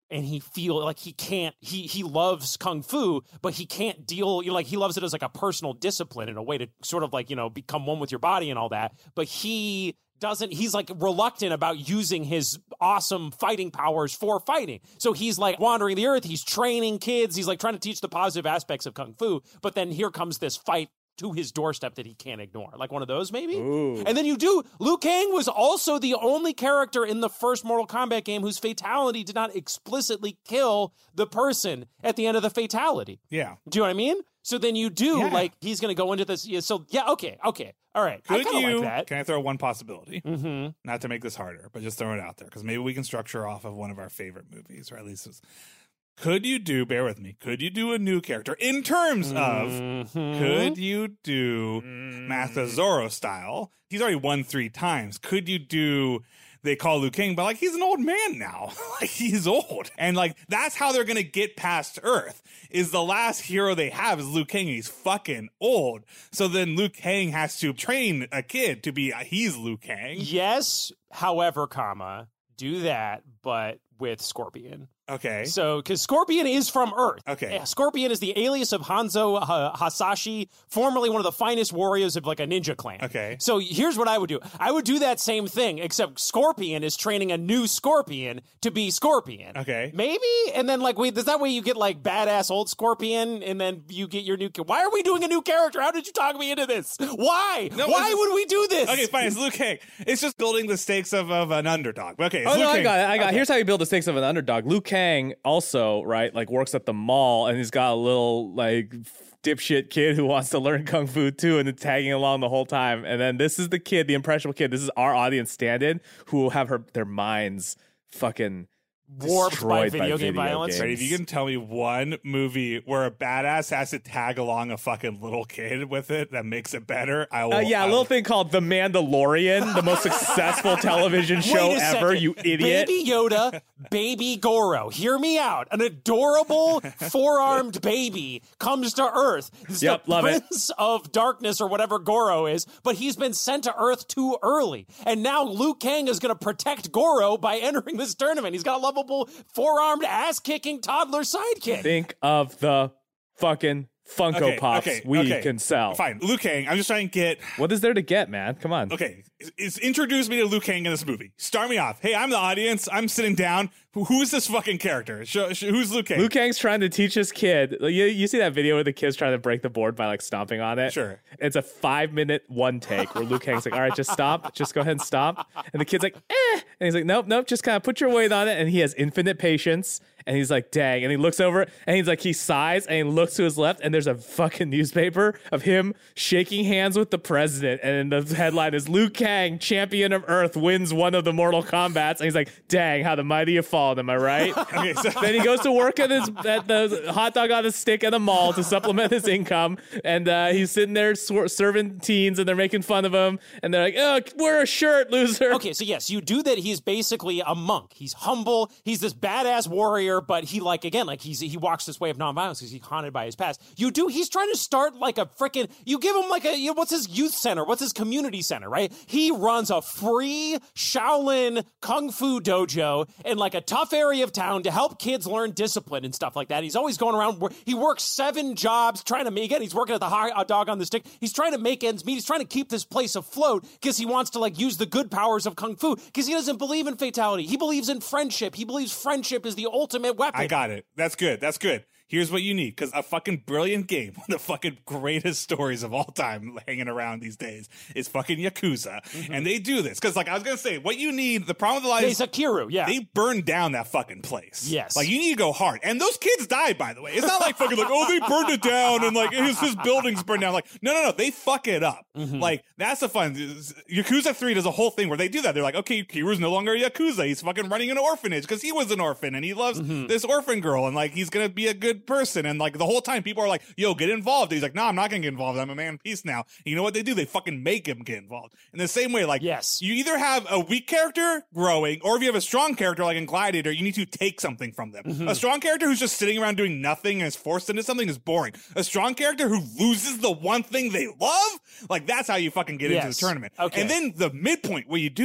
and he feel like he can't he he loves kung fu, but he can't deal, you know, like he loves it as like a personal discipline in a way to sort of like, you know, become one with your body and all that, but he doesn't he's like reluctant about using his awesome fighting powers for fighting. So he's like wandering the earth, he's training kids, he's like trying to teach the positive aspects of kung fu, but then here comes this fight to his doorstep that he can't ignore. Like one of those, maybe? Ooh. And then you do. Liu Kang was also the only character in the first Mortal Kombat game whose fatality did not explicitly kill the person at the end of the fatality. Yeah. Do you know what I mean? So then you do, Yeah. like, he's going to go into this. Yeah, so, yeah, okay, okay. All right. I Could kind of you, like that. can I throw one possibility? Mm-hmm. Not to make this harder, but just throw it out there, because maybe we can structure off of one of our favorite movies, or at least it's, could you do, bear with me, could you do a new character in terms of, Mm-hmm. could you do Master Zorro style? He's already won three times. Could you do, they call Liu Kang, but like he's an old man now. Like he's old. And like that's how they're going to get past Earth, is the last hero they have is Liu Kang. He's fucking old. So then Liu Kang has to train a kid to be, uh, he's Liu Kang. Yes, however, comma, do that, but with Scorpion. Okay. So, because Scorpion is from Earth. Okay. Yeah, Scorpion is the alias of Hanzo uh, Hasashi, formerly one of the finest warriors of like a ninja clan. Okay. So here's what I would do. I would do that same thing, except Scorpion is training a new Scorpion to be Scorpion. Okay. Maybe? And then like, wait, is that way you get like badass old Scorpion and then you get your new, why are we doing a new character? How did you talk me into this? Why? No, why it's- would we do this? Okay, fine. It's Liu Kang. It's just building the stakes of, of an underdog. Okay. It's Oh Liu no, I Kang. got it. I got it. Okay. Here's how you build the stakes of an underdog. Liu Kang also, right, like works at the mall, and he's got a little like dipshit kid who wants to learn kung fu too, and then tagging along the whole time. And then this is the kid, the impressionable kid. This is our audience stand-in who will have her their minds fucking Warped by destroyed video game violence. games. Right, if you can tell me one movie where a badass has to tag along a fucking little kid with it that makes it better, I will. Uh, yeah, I a will- little thing called The Mandalorian, the most successful television show Wait a ever, second. you idiot. Baby Yoda, Baby Goro. Hear me out. An adorable four-armed baby comes to Earth. He's Yep, the love it. Prince of Darkness or whatever Goro is, but he's been sent to Earth too early. And now Liu Kang is going to protect Goro by entering this tournament. He's got a lovable four-armed ass-kicking toddler sidekick. Think of the fucking Funko Okay, Pops okay, we okay. can sell. Fine, Liu Kang. I'm just trying to get. What is there to get, man? Come on. Okay, it's introduce me to Liu Kang in this movie. Start me off. Hey, I'm the audience. I'm sitting down. Who, who is this fucking character? Sh- sh- who's Liu Kang? Liu Kang's trying to teach his kid. You, you see that video where the kid's trying to break the board by like stomping on it? Sure. It's a five minute one take where Liu Kang's like, all right, just stomp. Just go ahead and stomp. And the kid's like, eh. And he's like, nope, nope, just kind of put your weight on it. And he has infinite patience. And he's like, dang. And he looks over and he's like, he sighs and he looks to his left and there's a fucking newspaper of him shaking hands with the president. And the headline is Liu Kang, champion of Earth, wins one of the Mortal Kombats. And he's like, dang, how the mighty have fallen. Am I right? Okay, so Then he goes to work at, his, at the hot dog on a stick at a mall to supplement his income. And uh, he's sitting there sw- serving teens and they're making fun of him. And they're like, oh, wear a shirt, loser. Okay, so yes, you do that. He's basically a monk. He's humble. He's this badass warrior, but he like again, like he's he walks this way of nonviolence because he's haunted by his past. You do. He's trying to start like a freaking. You give him like a you know, what's his youth center? What's his community center? Right? He runs a free Shaolin kung fu dojo in like a tough area of town to help kids learn discipline and stuff like that. He's always going around. He works seven jobs trying to make it. He's working at the hot dog on the stick. He's trying to make ends meet. He's trying to keep this place afloat because he wants to like use the good powers of kung fu because he doesn't believe in fatality. He believes in friendship. He believes friendship is the ultimate weapon. I got it. That's good. That's good. Here's what you need, because a fucking brilliant game, one of the fucking greatest stories of all time hanging around these days is fucking Yakuza. Mm-hmm. And they do this, because like I was going to say, what you need, the problem with the line Hey, is Zakiru, yeah. they burned down that fucking place. Yes. Like you need to go hard. And those kids died, by the way. It's not like fucking like, oh, they burned it down and like his, his buildings burned down. Like, no, no, no. They fuck it up. Mm-hmm. Like, that's the fun. Yakuza three does a whole thing where they do that. They're like, okay, Kiru's no longer a Yakuza. He's fucking running an orphanage because he was an orphan and he loves mm-hmm. this orphan girl and like he's going to be a good person. And like the whole time people are like, yo, get involved. And he's like, no, I'm not going to get involved. I'm a man of peace now. And you know what they do? They fucking make him get involved. In the same way, like, yes. you either have a weak character growing or if you have a strong character like in Gladiator, you need to take something from them. Mm-hmm. A strong character who's just sitting around doing nothing and is forced into something is boring. A strong character who loses the one thing they love, like that's how you fucking get yes. into the tournament. Okay. And then the midpoint, what you do is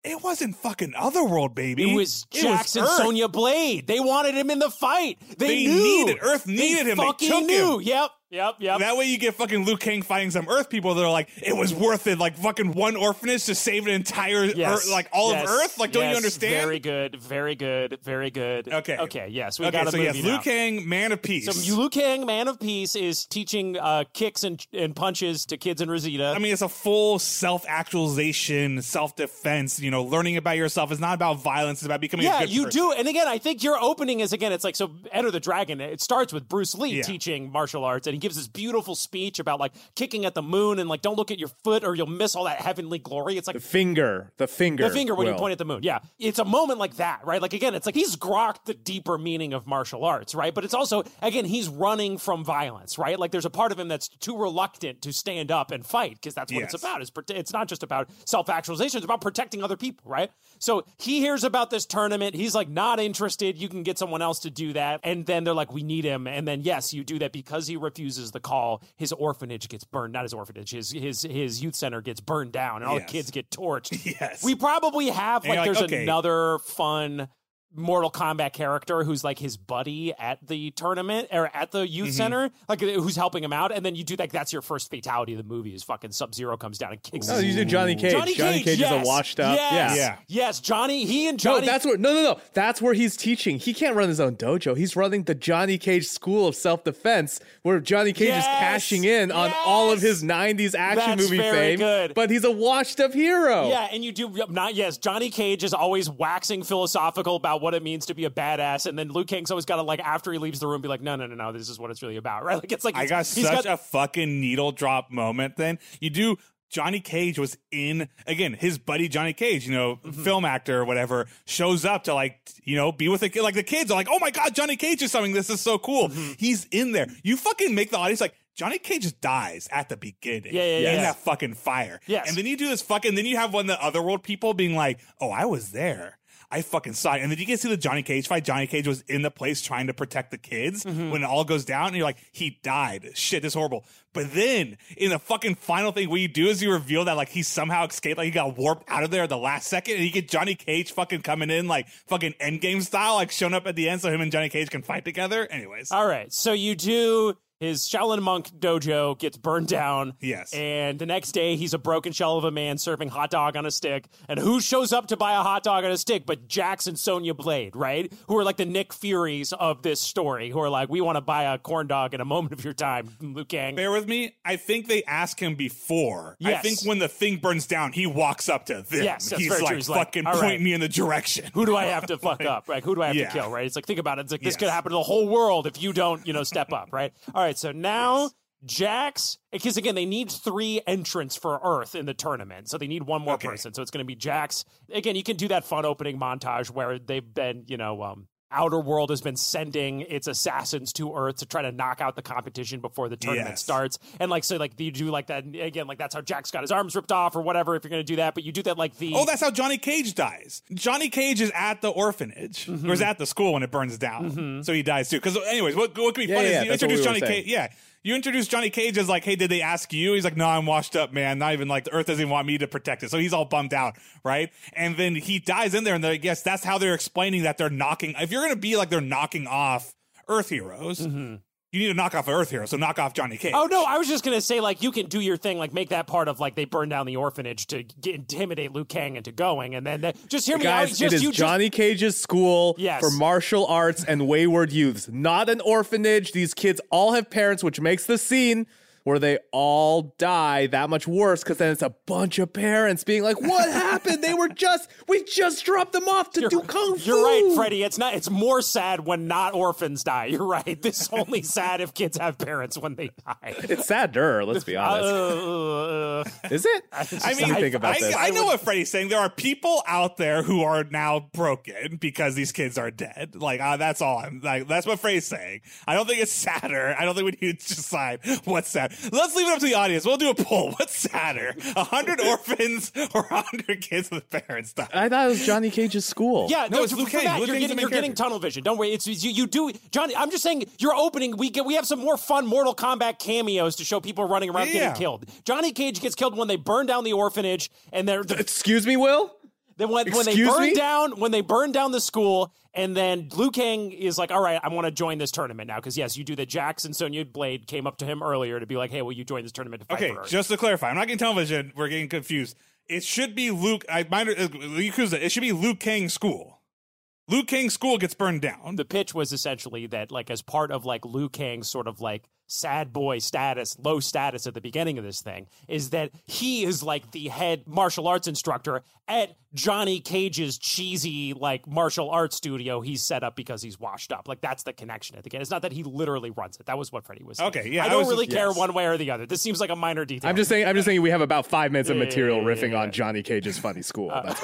It wasn't fucking Otherworld, baby. It was It Jackson, was Earth. Sonya Blade. They wanted him in the fight. They, They knew. needed- Earth needed they him. They Fucking took knew. him. Yep. Yep. Yep. That way you get fucking Liu Kang fighting some Earth people that are like, it was worth it. Like fucking one orphanage to save an entire Yes. Earth, like all Yes. of Earth. Like, don't Yes. you understand? Very good. Very good. Very good. Okay. Okay. Yes. We okay, got a so movie yes, now. Liu Kang, Man of Peace. So Liu Kang, Man of Peace, is teaching uh, kicks and and punches to kids in Rosita. I mean, it's a full self-actualization, self-defense. You know, learning about yourself is not about violence; it's about becoming yeah, a good you person. do. And again, I think your opening is again, it's like so. Enter the Dragon. It starts with Bruce Lee Yeah. teaching martial arts, and he gives this beautiful speech about like kicking at the moon and like don't look at your foot or you'll miss all that heavenly glory. It's like The finger, the finger, the finger when Will. you point at the moon. Yeah. It's a moment like that, right? Like, again, it's like he's grokked the deeper meaning of martial arts, right? But it's also, again, he's running from violence, right? Like, there's a part of him that's too reluctant to stand up and fight because that's what Yes. it's about. It's, prote- it's not just about self-actualization. It's about protecting other people, right? So he hears about this tournament. He's like, not interested. You can get someone else to do that. And then they're like, we need him. And then, yes, you do that because he refuses the call. His orphanage gets burned. Not his orphanage. His his his youth center gets burned down and all Yes. the kids get torched. Yes. We probably have And like you're like, there's okay. another fun Mortal Kombat character who's like his buddy at the tournament or at the youth Mm-hmm. center, like who's helping him out, and then you do like that's your first fatality of the movie is fucking Sub-Zero comes down and kicks Oh, his you do Johnny Cage. Johnny Cage, is yes. a washed up. Yes. Yeah. Yeah. Yes, Johnny. He and No, Johnny. that's where no, no, no. That's where he's teaching. He can't run his own dojo. He's running the Johnny Cage School of Self Defense, where Johnny Cage Yes. is cashing in on all of Yes. his nineties action That's movie very fame. good. But he's a washed up hero. Yeah, and you do not. Yes, Johnny Cage is always waxing philosophical about what it means to be a badass, and then Liu Kang's always got to like after he leaves the room be like, no, no, no, no, this is what it's really about, right? Like it's like I it's- got he's such got- a fucking needle drop moment. Then you do. Johnny Cage was in again. His buddy Johnny Cage, you know, Mm-hmm. film actor or whatever, shows up to like you know be with the kid. Like the kids are like, "Oh my god, Johnny Cage is something. This is so cool." Mm-hmm. He's in there. You fucking make the audience like. Johnny Cage just dies at the beginning. Yeah, yeah, yeah. In Yes. that fucking fire. Yes. And then you do this fucking, then you have one of the Otherworld people being like, oh, I was there. I fucking saw it. And then you can see the Johnny Cage fight. Johnny Cage was in the place trying to protect the kids Mm-hmm. when it all goes down. And you're like, he died. Shit, this is horrible. But then in the fucking final thing, what you do is you reveal that like he somehow escaped, like he got warped out of there at the last second. And you get Johnny Cage fucking coming in like fucking Endgame style, like showing up at the end so him and Johnny Cage can fight together. Anyways. All right, so you do. His Shaolin monk dojo gets burned down. Yes. And the next day, he's a broken shell of a man serving hot dog on a stick. And who shows up to buy a hot dog on a stick but Jax and Sonya Blade, right? Who are like the Nick Furies of this story, who are like, we want to buy a corn dog in a moment of your time, Liu Kang. Bear with me. I think they ask him before. I Yes. think when the thing burns down, he walks up to them. Yes, that's He's very true. like, He's like, fucking "All point right. me in the direction. Who do I have to fuck up, right? Who do I have Yeah. to kill, right? It's like, think about it. It's like, this Yes. could happen to the whole world if you don't, you know, step up, right? All right, so now Jax, because again, they need three entrants for Earth in the tournament. So they need one more Okay. person. So it's going to be Jax. Again, you can do that fun opening montage where they've been, you know, um, Outer World has been sending its assassins to Earth to try to knock out the competition before the tournament Yes. starts. And like, so like you do like that, again, like that's how Jax got his arms ripped off or whatever, if you're going to do that. But you do that like the... Oh, that's how Johnny Cage dies. Johnny Cage is at the orphanage, Mm-hmm. or is at the school when it burns down. So he dies too. Because, anyways, what, what could be Yeah, funny yeah, is you that's what introduce we were Johnny saying. Cage. Yeah. You introduce Johnny Cage as like, hey, did they ask you? He's like, no, I'm washed up, man. Not even like the Earth doesn't want me to protect it. So he's all bummed out, right? And then he dies in there, and I guess that's how they're explaining that they're knocking. If you're going to be like they're knocking off Earth heroes, you need to knock off Earth heroes. So knock off Johnny Cage. Oh no, I was just gonna say like you can do your thing, like make that part of like they burn down the orphanage to get, intimidate Liu Kang into going, and then they, just hear me out. Guys, Just it is you, Johnny Cage's school Yes. for martial arts and wayward youths, not an orphanage. These kids all have parents, which makes the scene where they all die that much worse, because then it's a bunch of parents being like, what happened? They were just, we just dropped them off to do kung fu. You're right, Freddie. It's not. It's more sad when not orphans die. You're right. This is only sad if kids have parents when they die. It's sadder, let's be honest. Uh, Is it? I mean, What do you think about I, this? I know what Freddie's saying. There are people out there who are now broken because these kids are dead. Like, uh, that's all I'm like. That's what Freddie's saying. I don't think it's sadder. I don't think we need to decide what's sad. Let's leave it up to the audience. We'll do a poll. What's sadder, a hundred orphans or a hundred kids with parents die? I thought it was Johnny Cage's school. Yeah, No, no, it's for Liu Kang. that, Liu you're Kang's the getting main you're getting character. tunnel vision. Don't worry. It's you, you do, Johnny. I'm just saying you're opening. We get we have some more fun Mortal Kombat cameos to show people running around Yeah. getting killed. Johnny Cage gets killed when they burn down the orphanage, and they're Excuse me, Will? Then when, when they Excuse burn me? down, when they burn down the school, and then Liu Kang is like, all right, I want to join this tournament now. Because, yes, you do that. Jax and Sonya Blade came up to him earlier to be like, hey, will you join this tournament to fight Okay, for Earth? just to clarify, I'm not getting television. We're getting confused. It should be Luke. I mind uh, Yakuza. It should be Liu Kang's school. Liu Kang's school gets burned down. The pitch was essentially that, like, as part of, like, Liu Kang's sort of, like, sad boy status, low status at the beginning of this thing, is that he is, like, the head martial arts instructor at Johnny Cage's cheesy, like, martial arts studio he's set up because he's washed up. Like, that's the connection at the end. It's not that he literally runs it. That was what Freddie was saying. Okay, yeah, I I don't was really just- care yes. one way or the other. This seems like a minor detail. I'm just saying. I'm just saying. We have about five minutes of Yeah, material yeah, yeah, riffing yeah. on Johnny Cage's funny school. That's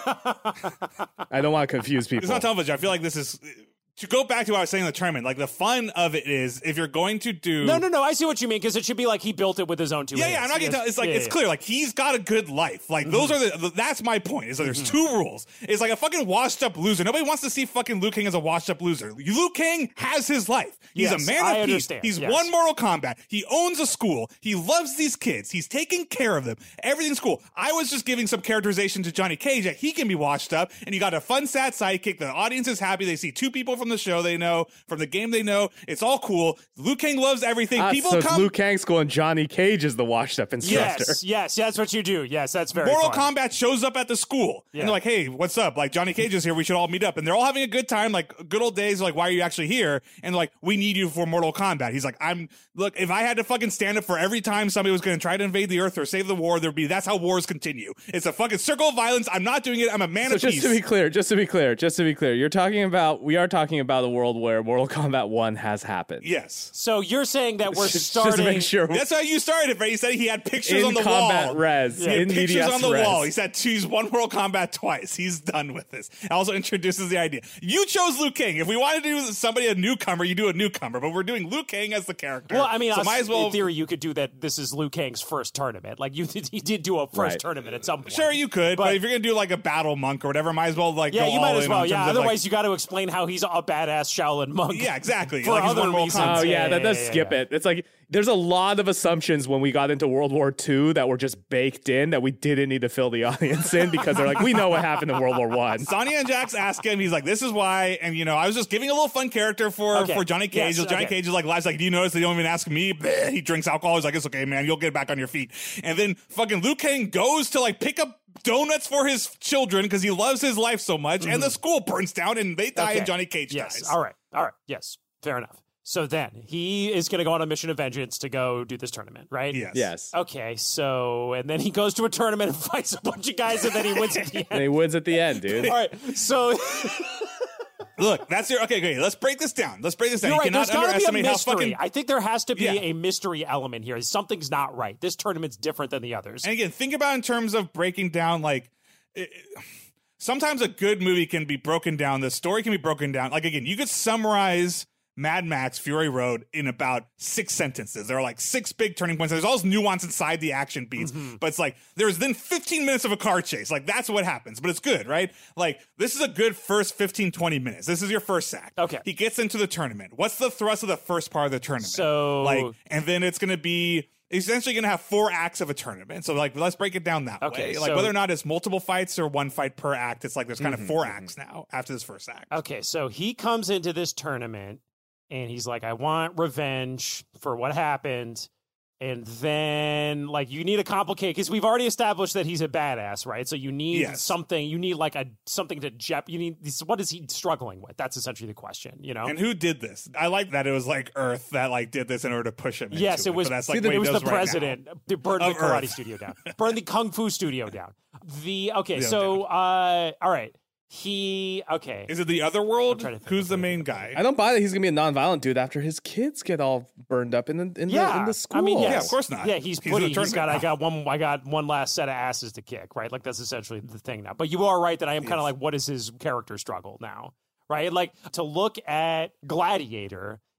why. I don't want to confuse people. It's not television. I feel like this is to go back to what I was saying in the tournament. Like the fun of it is if you're going to do No, no, no. I see what you mean, because it should be like he built it with his own two Yeah, hands. yeah, I'm not getting. Yes. It's like Yeah, it's yeah. clear. Like he's got a good life. Like those are the. That's my point. Is that there's two rules. It's like a fucking washed up loser. Nobody wants to see fucking Liu Kang as a washed up loser. Liu Kang has his life. He's Yes, a man of I peace. understand. He's Yes. won Mortal Kombat. He owns a school. He loves these kids. He's taking care of them. Everything's cool. I was just giving some characterization to Johnny Cage that he can be washed up, and you got a fun, sad sidekick. The audience is happy. They see two people from the show they know, from the game they know. It's all cool. Liu Kang loves everything. Ah, People so it's come. Liu Kang's school and Johnny Cage is the washed up instructor. Yes, yes, that's what you do. Yes, that's very Mortal fun. Kombat shows up at the school Yeah. and they're like, hey, what's up? Like, Johnny Cage is here. We should all meet up. And they're all having a good time, like good old days. Like, why are you actually here? And they're like, we need you for Mortal Kombat. He's like, I'm, look, if I had to fucking stand up for every time somebody was going to try to invade the earth or save the war, there'd be, that's how wars continue. It's a fucking circle of violence. I'm not doing it. I'm a man So of just peace. to be clear, just to be clear, just to be clear, you're talking about, we are talking about a world where Mortal Kombat one has happened. yes. So you're saying that we're Just starting. to make sure. That's how you started it, right? He said he had pictures in on the combat wall. res. He had In pictures medias on the res. wall. He said he's won Mortal Kombat twice. He's done with this. It also introduces the idea. You chose Liu Kang. If we wanted to do somebody a newcomer, you do a newcomer. But we're doing Liu Kang as the character. Well, I mean, so us- might as well. in theory, you could do that. This is Liu Kang's first tournament. Like you, he did do a first Right. tournament at some point. Sure, you could, but, But- if you're gonna do like a battle monk or whatever, might as well like Yeah, go you might all as in well. on Yeah, terms of, like- otherwise you got to explain how he's a badass Shaolin monk. yeah, exactly. For like he's other won Mortal reasons. Kombat. Oh yeah, Yeah, that does yeah, yeah, skip yeah. it. It's like there's a lot of assumptions when we got into World War Two that were just baked in that we didn't need to fill the audience in because they're like, we know what happened in World War One. Sonya and Jax ask him. He's like, "This is why." And you know, I was just giving a little fun character for Okay. for Johnny Cage. Yes, Johnny okay. Cage is like, "Lies like, do you notice they don't even ask me?" Bleh. He drinks alcohol. He's like, "It's okay, man. You'll get back on your feet." And then fucking Liu Kang goes to like pick up donuts for his children because he loves his life so much, and the school burns down and they die, Mm-hmm. Okay. and Johnny Cage Yes. dies. All right. All right. Yes. Fair enough. So then he is going to go on a mission of vengeance to go do this tournament, right? Yes. Yes. Okay. So and then he goes to a tournament and fights a bunch of guys, and then he wins at the end. And he wins at the end, dude. All right. So Look, that's your okay. Okay, let's break this down. Let's break this down. you're You right. There's cannot got to be a underestimate how mystery. fucking. I think there has to be Yeah. a mystery element here. Something's not right. This tournament's different than the others. And again, think about in terms of breaking down like. It, sometimes a good movie can be broken down. The story can be broken down. Like again, you could summarize Mad Max Fury Road in about six sentences. There are like six big turning points. There's all this nuance inside the action beats, Mm-hmm. but it's like there's then fifteen minutes of a car chase. Like that's what happens, but it's good, right? Like this is a good first fifteen, twenty minutes. This is your first act. Okay. He gets into the tournament. What's the thrust of the first part of the tournament? So- like, and then it's going to be essentially going to have four acts of a tournament. So like, let's break it down that Okay, way. Like so- whether or not it's multiple fights or one fight per act, it's like there's kind Mm-hmm, of four acts now after this first act. Okay, so he comes into this tournament and he's like, I want revenge for what happened. And then, like, you need a complicated, because we've already established that he's a badass, right? So you need Yes. something, you need like a something to jep. You need what is he struggling with? That's essentially the question, you know? And who did this? I like that it was like Earth that like did this in order to push him. Yes, into it was. But that's like it what he was the does right now. president. They burned the Of karate Earth. studio down. Burned the kung fu studio down. The okay, Yeah, so uh, all right. He okay. Is it the other world? trying to think Who's of the it. main guy? I don't buy that he's gonna be a non-violent dude after his kids get all burned up in the in, Yeah, the, in the school. I mean, yes. Yeah, of course not. Yeah, he's He's putting. in the He's got. tournament I now. got one. I got one last set of asses to kick. Right, like that's essentially the thing now. But you are right that I am kind of like, what is his character struggle now? Right, like to look at Gladiator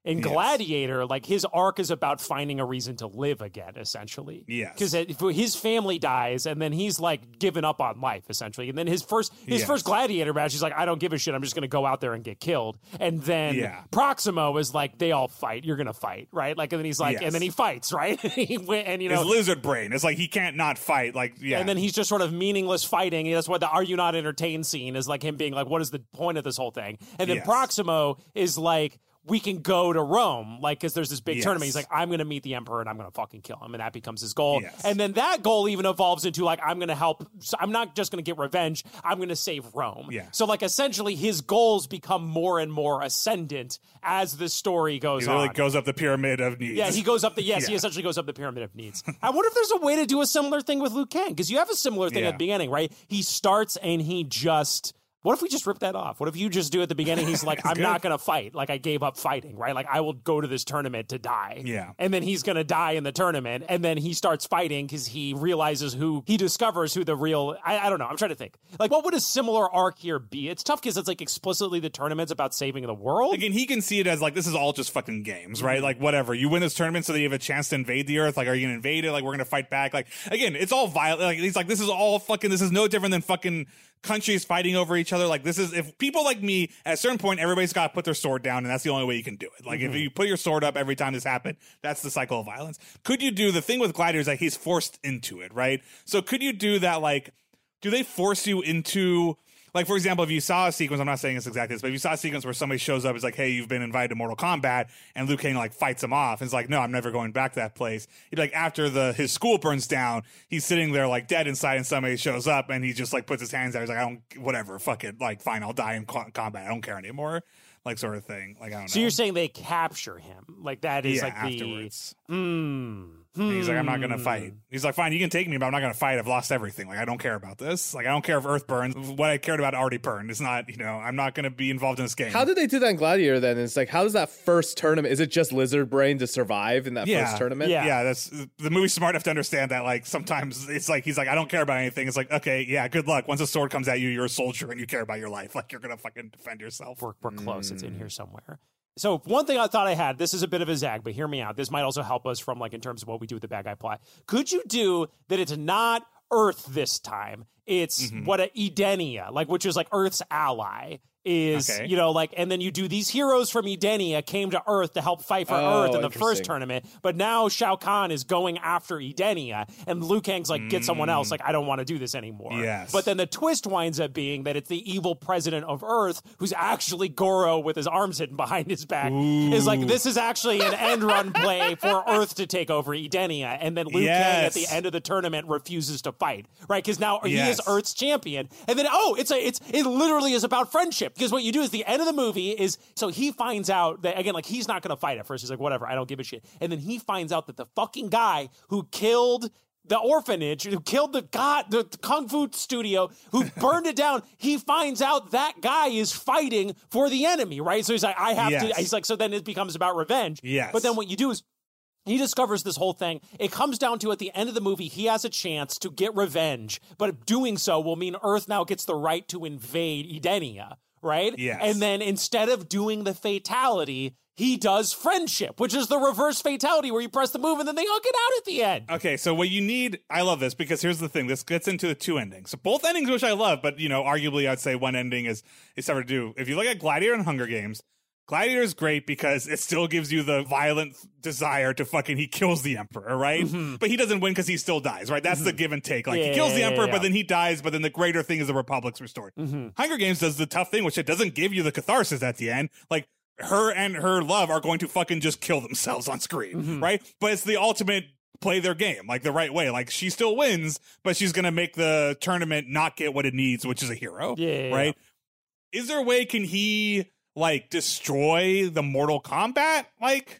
In Yes. Gladiator, like his arc is about finding a reason to live again, essentially. Yes. Because his family dies, and then he's like given up on life, essentially. And then his first his Yes. first Gladiator match, he's like, I don't give a shit. I'm just going to go out there and get killed. And then Yeah. Proximo is like, they all fight. You're going to fight, right? Like, and then he's like, Yes. and then he fights, right? he went, and you know, His lizard brain. It's like he can't not fight. Like, yeah. and then he's just sort of meaningless fighting. That's what the "Are you not entertained" scene is like. Him being like, "What is the point of this whole thing?" And then Yes. Proximo is like, we can go to Rome, like, because there's this big Yes. tournament. He's like, I'm going to meet the emperor and I'm going to fucking kill him. And that becomes his goal. Yes. And then that goal even evolves into, like, I'm going to help. So I'm not just going to get revenge. I'm going to save Rome. Yeah. So, like, essentially, his goals become more and more ascendant as the story goes he really on. goes up the pyramid of needs. Yeah, he goes up the, yes, he Yeah. essentially goes up the pyramid of needs. I wonder if there's a way to do a similar thing with Liu Kang, because you have a similar thing Yeah. at the beginning, right? He starts and he just... What if we just rip that off? What if you just do at the beginning, he's like, I'm good. not going to fight. Like, I gave up fighting, right? Like, I will go to this tournament to die. Yeah. And then he's going to die in the tournament. And then he starts fighting because he realizes who, he discovers who the real, I, I don't know. I'm trying to think. Like, what would a similar arc here be? It's tough because it's like explicitly the tournament's about saving the world. Again, he can see it as like, this is all just fucking games, right? Like, whatever. You win this tournament so that you have a chance to invade the earth. Like, are you going to invade it? Like, we're going to fight back. Like, again, it's all violent. Like, he's like, this is all fucking, this is no different than fucking countries fighting over each other. Like, this is, if people like me, at a certain point, everybody's got to put their sword down, and that's the only way you can do it. Like, Mm-hmm. if you put your sword up every time this happened, that's the cycle of violence. Could you do the thing with Gladiator is that he's forced into it, right? So could you do that? Like, do they force you into, like, for example, if you saw a sequence, I'm not saying it's exactly this, but if you saw a sequence where somebody shows up, it's like, hey, you've been invited to Mortal Kombat, and Liu Kang like fights him off, and it's like, no, I'm never going back to that place. He'd like, after the his school burns down, he's sitting there like dead inside, and somebody shows up, and he just like puts his hands out. He's like, I don't, whatever, fuck it, like, fine, I'll die in co- combat. I don't care anymore, like, sort of thing. Like, I don't So know. you're saying they capture him? Like, that is yeah, like the... afterwards. Mm, And he's like, I'm not going to hmm. fight. He's like, fine, you can take me, but I'm not going to fight. I've lost everything. Like, I don't care about this. Like, I don't care if Earth burns. What I cared about already burned. It's not, you know, I'm not going to be involved in this game. How did they do that in Gladiator then? It's like, how does that first tournament, is it just Lizard Brain to survive in that yeah. first tournament? Yeah. Yeah, that's the movie's smart enough to understand that. Like, sometimes it's like, he's like, I don't care about anything. It's like, okay, yeah, good luck. Once a sword comes at you, you're a soldier and you care about your life. Like, you're going to fucking defend yourself. We're, we're close. It's in Mm. here somewhere. So one thing I thought I had, this is a bit of a zag, but hear me out. This might also help us from like in terms of what we do with the bad guy plot. Could you do that it's not Earth this time? It's Mm-hmm. what a Edenia, like which is like Earth's ally. Is, Okay. you know, like, and then you do these heroes from Edenia came to Earth to help fight for Oh, Earth in the first interesting. tournament, but now Shao Kahn is going after Edenia, and Liu Kang's like, get someone else, like, I don't want to do this anymore. Yes. But then the twist winds up being that it's the evil president of Earth, who's actually Goro with his arms hidden behind his back, is like, this is actually an end run play for Earth to take over Edenia, and then Liu Kang at Yes. the end of the tournament refuses to fight, right? Because now he Yes. is Earth's champion, and then oh, it's a it's it literally is about friendship, because what you do is the end of the movie is so he finds out that again, like he's not going to fight at first. He's like, whatever, I don't give a shit, and then he finds out that the fucking guy who killed the orphanage, who killed the god, the kung fu studio, who burned it down, he finds out that guy is fighting for the enemy, right? So he's like, I have to. Yes. He's like, so then it becomes about revenge. Yes. But then what you do is he discovers this whole thing. It comes down to at the end of the movie, he has a chance to get revenge, but doing so will mean Earth now gets the right to invade Edenia, right? Yes. And then instead of doing the fatality, he does friendship, which is the reverse fatality where you press the move and then they all get out at the end. Okay, so what you need, I love this because here's the thing. This gets into the two endings. So both endings, which I love, but you know, arguably, I'd say one ending is is tougher to do. If you look at Gladiator and Hunger Games, Gladiator is great because it still gives you the violent desire to fucking, he kills the emperor, right? Mm-hmm. But he doesn't win because he still dies, right? That's the give and take. Like, Yeah, he kills the yeah, emperor, yeah. but then he dies, but then the greater thing is the Republic's restored. Mm-hmm. Hunger Games does the tough thing, which it doesn't give you the catharsis at the end. Like, her and her love are going to fucking just kill themselves on screen, Mm-hmm. right? But it's the ultimate play their game like the right way. Like, she still wins, but she's gonna make the tournament not get what it needs, which is a hero. Yeah, yeah, right? Is there a way can he like destroy the Mortal Kombat like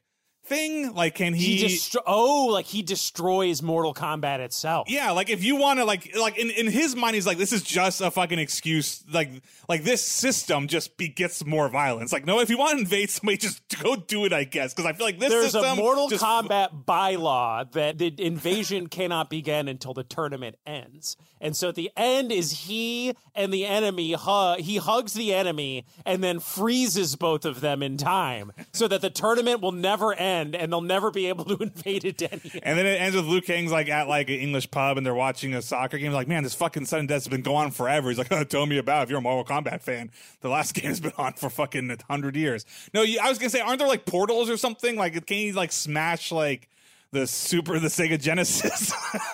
thing? Like, can he? He destro- oh, like he destroys Mortal Kombat itself. Yeah, like if you want to, like, like in, in his mind, he's like, this is just a fucking excuse. Like, like this system just begets more violence. Like, no, if you want to invade somebody, just go do it, I guess. Because I feel like this There's system. a Mortal just, Kombat bylaw that the invasion cannot begin until the tournament ends. And so at the end is he and the enemy, hu- he hugs the enemy and then freezes both of them in time so that the tournament will never end and they'll never be able to invade it again. And then it ends with Liu Kang's like at like an English pub and they're watching a soccer game. Like, man, this fucking sudden death has been going on forever. He's like, oh, tell me about it if you're a Mortal Kombat fan. The last game has been on for fucking a hundred years. No, I was gonna say, aren't there like portals or something? Like, can he like smash like the Super, the Sega Genesis?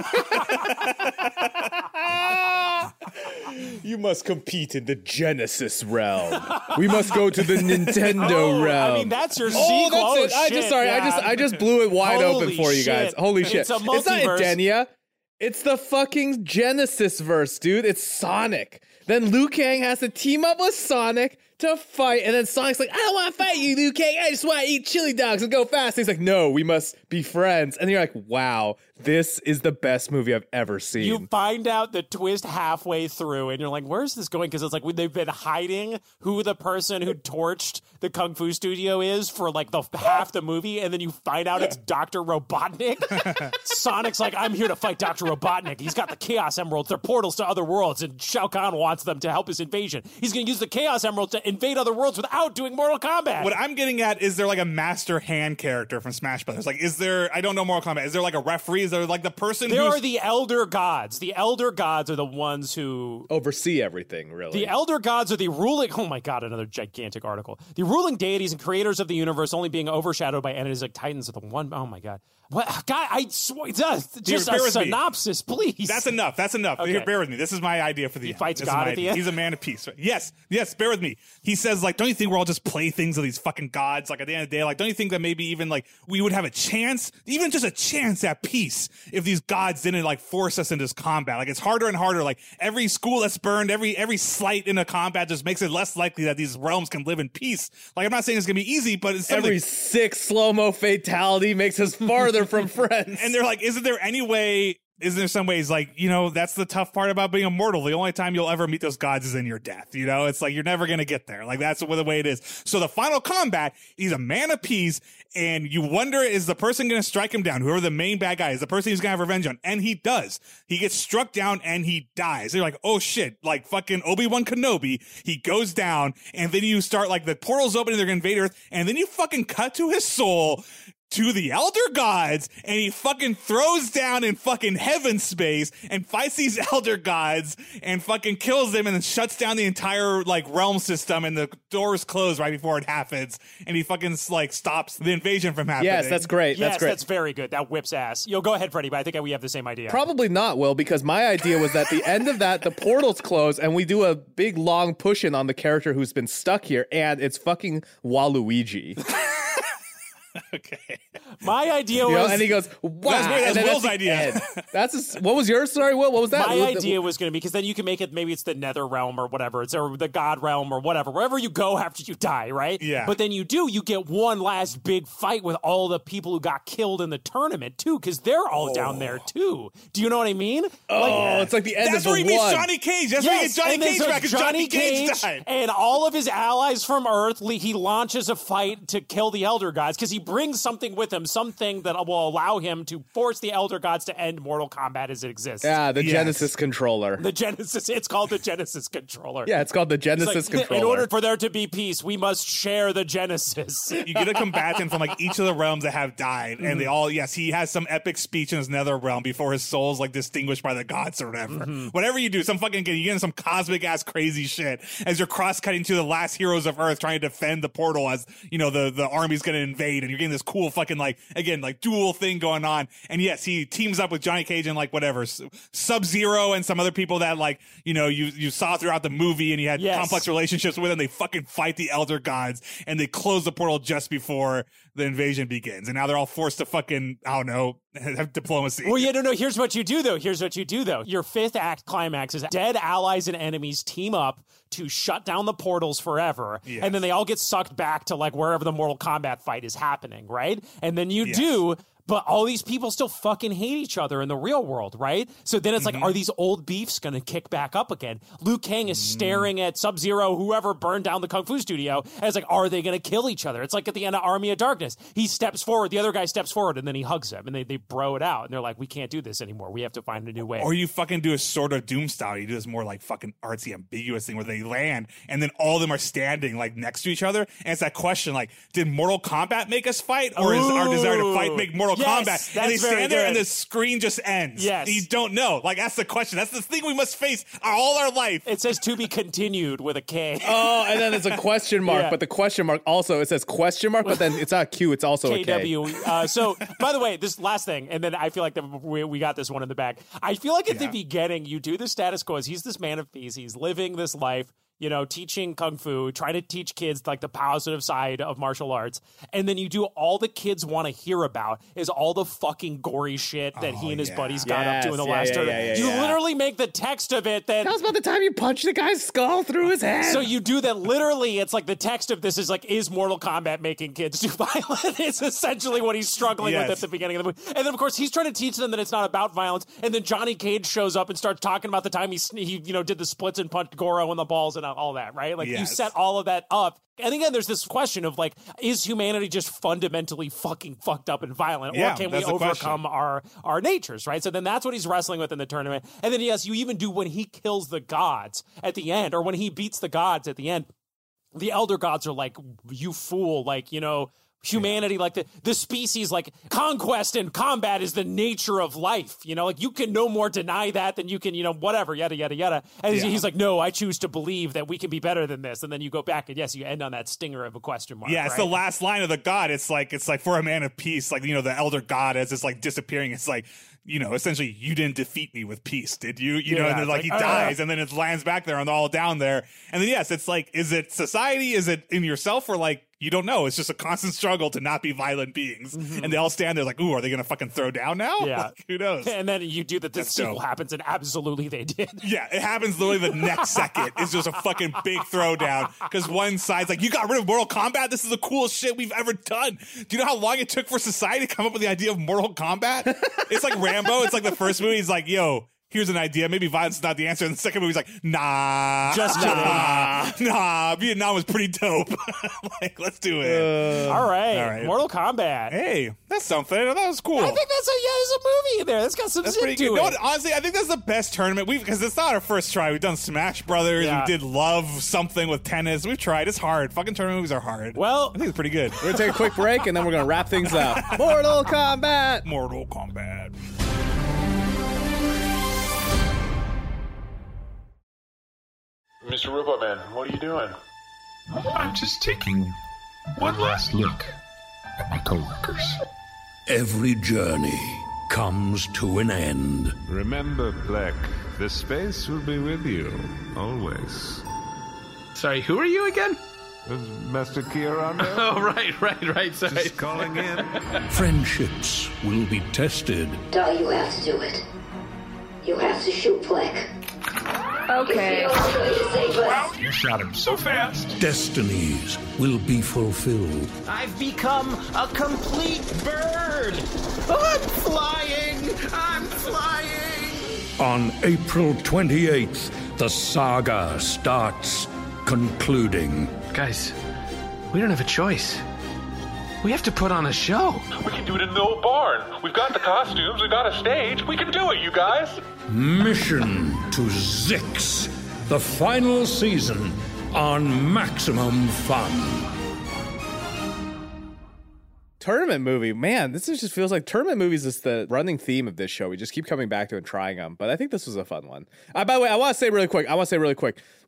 You must compete in the Genesis realm. We must go to the Nintendo Oh, realm. I mean, that's your Oh, sequel. that's Oh, it. I shit, just sorry. I yeah. just I just blew it wide Holy open for you guys. shit. Holy shit! It's a It's not multiverse. Edenia. It's the fucking Genesis verse, dude. It's Sonic. Then Liu Kang has to team up with Sonic to fight, and then Sonic's like, I don't want to fight you, Liu Kang. I just want to eat chili dogs and go fast. And he's like, no, we must be friends. And you're like, wow, this is the best movie I've ever seen. You find out the twist halfway through, and you're like, where's this going? Because it's like they've been hiding who the person who torched the Kung Fu studio is for like the half the movie, and then you find out it's Doctor Robotnik. Sonic's like, I'm here to fight Doctor Robotnik. He's got the Chaos Emeralds. They're portals to other worlds, and Shao Kahn wants them to help his invasion. He's going to use the Chaos Emeralds to invade other worlds without doing Mortal Kombat. What I'm getting at is there like a master hand character from Smash Brothers? Like, is there? I don't know Mortal Kombat. Is there like a referee? Is there like the person? There who's, are the Elder Gods. The Elder Gods are the ones who oversee everything, really. The Elder Gods are the ruling. Oh my God, another gigantic article. The ruling deities and creators of the universe, only being overshadowed by entities like Titans of the one. Oh my God. What? God, I swear. Just Here, a bear with me. synopsis, please. That's enough. That's enough. Okay. Here, bear with me. This is my idea for the He end. fights This is God my at the idea. end? He's a man of peace. Yes, yes. Bear with me. He says, like, don't you think we're all just playthings of these fucking gods? Like, at the end of the day, like, don't you think that maybe even like we would have a chance, even just a chance at peace, if these gods didn't like force us into this combat? Like, it's harder and harder. Like, every school that's burned, every every slight in a combat just makes it less likely that these realms can live in peace. Like, I'm not saying it's gonna be easy, but it's something. Every sick slow-mo fatality makes us farther from friends. And they're like, isn't there any way, isn't there some ways, like, you know, that's the tough part about being immortal. The only time you'll ever meet those gods is in your death. You know, it's like, you're never going to get there. Like, that's the way it is. So the final combat, he's a man of peace, and you wonder, is the person going to strike him down? Whoever the main bad guy is, the person he's going to have revenge on. And he does. He gets struck down and he dies. They're like, oh shit, like fucking Obi-Wan Kenobi. He goes down, and then you start, like, the portal's open and they're going to invade Earth, and then you fucking cut to his soul, to the Elder Gods, and he fucking throws down in fucking heaven space and fights these Elder Gods and fucking kills them and then shuts down the entire like realm system, and the doors close right before it happens, and he fucking like stops the invasion from happening. yes, that's great. Yes, that's great. that's very good. That whips ass. Yo, go ahead, Freddie, but I think we have the same idea. Probably not, Will, because my idea was that the end of that, the portals close, and we do a big long push in on the character who's been stuck here, and it's fucking Waluigi. Okay. My idea You know, was and he goes, wow. That's great. and That's then Will's the idea. end. That's a, what was yours? Sorry, Will. What was that? My What- idea was going to be, because then you can make it, maybe it's the nether realm or whatever, it's or the god realm or whatever, wherever you go after you die, right? Yeah. But then you do, you get one last big fight with all the people who got killed in the tournament too, because they're all down there too. Do you know what I mean? Oh, it's like the end That's of where the he meets one. Johnny Cage. That's where he Yes, gets Johnny and then Cage so back, because Johnny Cage, Cage died. and all of his allies from Earth, le- he launches a fight to kill the Elder Gods, because he brings something with him, something that will allow him to force the Elder Gods to end Mortal Kombat as it exists. Yeah, the Yes. Genesis controller. The Genesis, it's called the Genesis controller. yeah, it's called the It's Genesis like, controller. in order for there to be peace, we must share the Genesis. You get a combatant from like each of the realms that have died, and they all, yes, he has some epic speech in his nether realm before his soul's like distinguished by the gods or whatever. Whatever you do, some fucking you get in some cosmic ass crazy shit as you're cross cutting to the last heroes of Earth trying to defend the portal as you know the the army's gonna invade, and you're getting this cool fucking like again like dual thing going on. And yes, he teams up with Johnny Cage and like whatever Sub Zero and some other people that like you know you you saw throughout the movie, and you had Yes. complex relationships with, and they fucking fight the Elder Gods, and they close the portal just before the invasion begins, and now they're all forced to fucking I don't know have diplomacy. Well, yeah, no, no. Here's what you do, though. Here's what you do, though. Your fifth act climax is dead allies and enemies team up to shut down the portals forever, yes. and then they all get sucked back to like wherever the Mortal Kombat fight is happening, right? And then you yes. do. But all these people still fucking hate each other in the real world, right? So then it's mm-hmm. like, are these old beefs going to kick back up again? Liu Kang is mm. staring at Sub-Zero, whoever burned down the Kung Fu studio, and it's like, are they going to kill each other? It's like at the end of Army of Darkness. He steps forward, the other guy steps forward, and then he hugs him, and they, they bro it out. And they're like, we can't do this anymore. We have to find a new way. Or you fucking do a sort of Doom style. You do this more like fucking artsy, ambiguous thing where they land, and then all of them are standing like next to each other. And it's that question like, did Mortal Kombat make us fight? Or is our desire to fight make Mortal yes, Kombat? And they stand there and the screen just ends. Yes. You don't know. Like, that's the question. That's the thing we must face all our life. It says to be continued with a K. Oh, and then it's a question mark, yeah. but the question mark also, it says question mark, but then it's not Q, it's also K W. a K. Uh, so, by the way, this last thing, and then I feel like the, we, we got this one in the back. I feel like at yeah. the beginning, you do the status quo. He's this man of peace. He's living this life. You know, teaching Kung Fu, trying to teach kids like the positive side of martial arts. And then you do all the kids want to hear about is all the fucking gory shit that oh, he and his yeah. buddies got yes, up to in the yeah, last yeah, tournament. yeah, yeah, you yeah. literally make the text of it that... That was about the time you punched the guy's skull through his head. So you do that literally, it's like the text of this is like, is Mortal Kombat making kids too violent? It's essentially what he's struggling yes. with at the beginning of the movie. And then, of course, he's trying to teach them that it's not about violence. And then Johnny Cage shows up and starts talking about the time he, he you know, did the splits and punched Goro in the balls and all that, right? Like, yes. you set all of that up. And again, there's this question of like, is humanity just fundamentally fucking fucked up and violent? Yeah, or can we that's the overcome question. our, our natures, right? So then that's what he's wrestling with in the tournament. And then, yes, you even do when he kills the gods at the end, or when he beats the gods at the end. The elder gods are like, you fool, like, you know, humanity, like the, the species, like conquest and combat is the nature of life. You know, like you can no more deny that than you can, you know, whatever, yada, yada, yada. And yeah. he's like, no, I choose to believe that we can be better than this. And then you go back and yes, you end on that stinger of a question mark. Yeah, it's right? the last line of the god. It's like, it's like for a man of peace, like, you know, the elder god as it's like disappearing. It's like, you know, essentially, you didn't defeat me with peace, did you? You yeah, know, and then like, like he dies, uh, and then it lands back there and they're all down there. And then yes, it's like, is it society? Is it in yourself? Or like, you don't know. It's just a constant struggle to not be violent beings. Mm-hmm. And they all stand there like, ooh, are they going to fucking throw down now? Yeah. Like, who knows? And then you do that this That's sequel dope. happens, and absolutely they did. Yeah, it happens literally the next second. It's just a fucking big throwdown because one side's like, you got rid of Mortal Kombat? This is the coolest shit we've ever done. Do you know how long it took for society to come up with the idea of Mortal Kombat? It's like Rambo. It's like the first movie. He's like, yo, here's an idea. Maybe violence is not the answer. And the second movie's like, nah. Just nah. Nah. Vietnam was pretty dope. Like, let's do it. Uh, all, right. all right. Mortal Kombat. Hey, that's something. That was cool. I think that's a, yeah, there's a movie in there. That's got some That's zip pretty to good. it. You know what? Honestly, I think that's the best tournament we've because it's not our first try. We've done Smash Brothers. Yeah. We did Love something with tennis. We've tried. It's hard. Fucking tournament movies are hard. Well, I think it's pretty good. We're going to take a quick break, and then we're going to wrap things up. Mortal Kombat! Mortal Kombat. Mister Robot Man, what are you doing? I'm just taking one last look at my coworkers. Every journey comes to an end. Remember, Black, the space will be with you, always. Sorry, who are you again? Master Kiarano? Oh, right, right, right, sorry. Just calling in. Friendships will be tested. Doll, you have to do it. You have to shoot Fleck. Okay. Wow, you shot him so fast. Destinies will be fulfilled. I've become a complete bird. I'm flying. I'm flying. On April twenty-eighth, the saga starts concluding. Guys, we don't have a choice. We have to put on a show. We can do it in the old barn. We've got the costumes, we've got a stage. We can do it, you guys. Mission to Zix, the final season on Maximum Fun. Tournament movie, man, this is just feels like tournament movies is the running theme of this show. We just keep coming back to and trying them, but I think this was a fun one. Uh, by the way, I want to say really quick, I want to say really quick,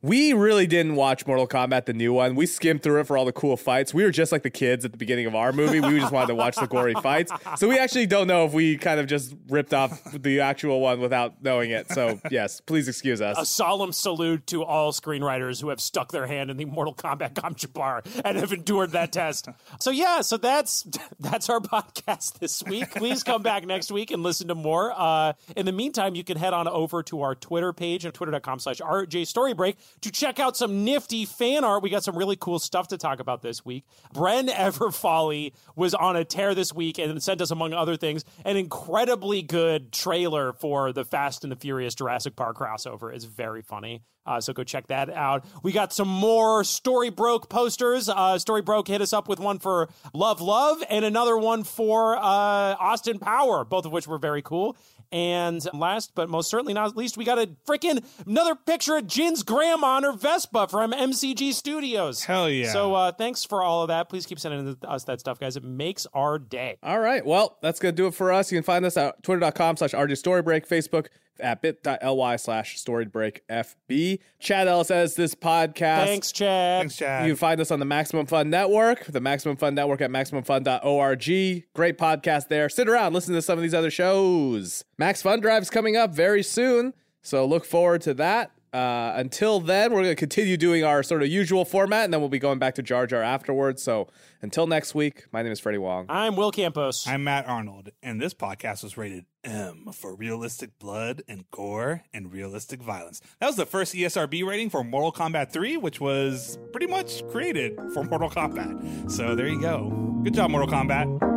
We really didn't watch Mortal Kombat, the new one. We skimmed through it for all the cool fights. We were just like the kids at the beginning of our movie. We just wanted to watch the gory fights. So we actually don't know if we kind of just ripped off the actual one without knowing it. So yes, please excuse us. A solemn salute to all screenwriters who have stuck their hand in the Mortal Kombat Gamcha bar and have endured that test. So yeah, so that's that's our podcast this week. Please come back next week and listen to more. Uh, in the meantime, you can head on over to our Twitter page at twitter.com slash rjstorybreak to check out some nifty fan art. We got some really cool stuff to talk about this week. Bren Everfolly was on a tear this week and sent us, among other things, an incredibly good trailer for the Fast and the Furious Jurassic Park crossover. It's very funny. Uh, so go check that out. We got some more Storybroke posters. Uh, Storybroke hit us up with one for Love Love and another one for uh, Austin Power, both of which were very cool. And last but most certainly not least, we got a freaking another picture of Jin's grandma on her Vespa from M C G Studios. Hell yeah. So uh, thanks for all of that. Please keep sending us that stuff, guys. It makes our day. All right. Well, that's going to do it for us. You can find us at twitter.com slash rjstorybreak, Facebook at bit.ly slash storybreakfb. Chad Ellis says this podcast. Thanks, Chad. Thanks, Chad. You can find us on the Maximum Fun Network, the Maximum Fun Network at maximum fun dot org. Great podcast there. Sit around, listen to some of these other shows. Max Fun Drive's coming up very soon, so look forward to that. Uh, until then, we're going to continue doing our sort of usual format, and then we'll be going back to Jar Jar afterwards. So until next week, my name is Freddie Wong. I'm Will Campos. I'm Matt Arnold, and this podcast was rated M for realistic blood and gore and realistic violence. That was the first E S R B rating for Mortal Kombat three, which was pretty much created for Mortal Kombat. So there you go. Good job, Mortal Kombat.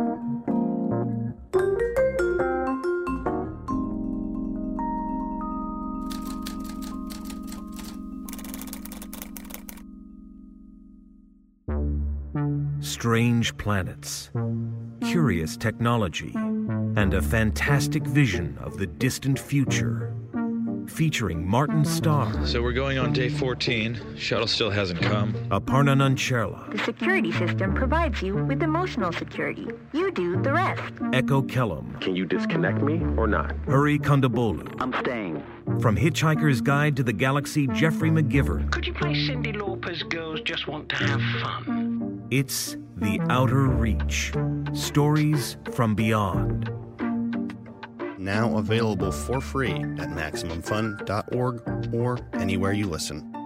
Strange planets, curious technology, and a fantastic vision of the distant future. Featuring Martin Starr. So we're going on day fourteen. Shuttle still hasn't come. Aparna Nancherla. The security system provides you with emotional security. You do the rest. Echo Kellum. Can you disconnect me or not? Hari Kondabolu. I'm staying. From Hitchhiker's Guide to the Galaxy, Jeffrey McGivern. Could you play Cyndi Lauper's Girls Just Want to Have Fun? It's The Outer Reach. Stories from Beyond. Now available for free at maximum fun dot org or anywhere you listen.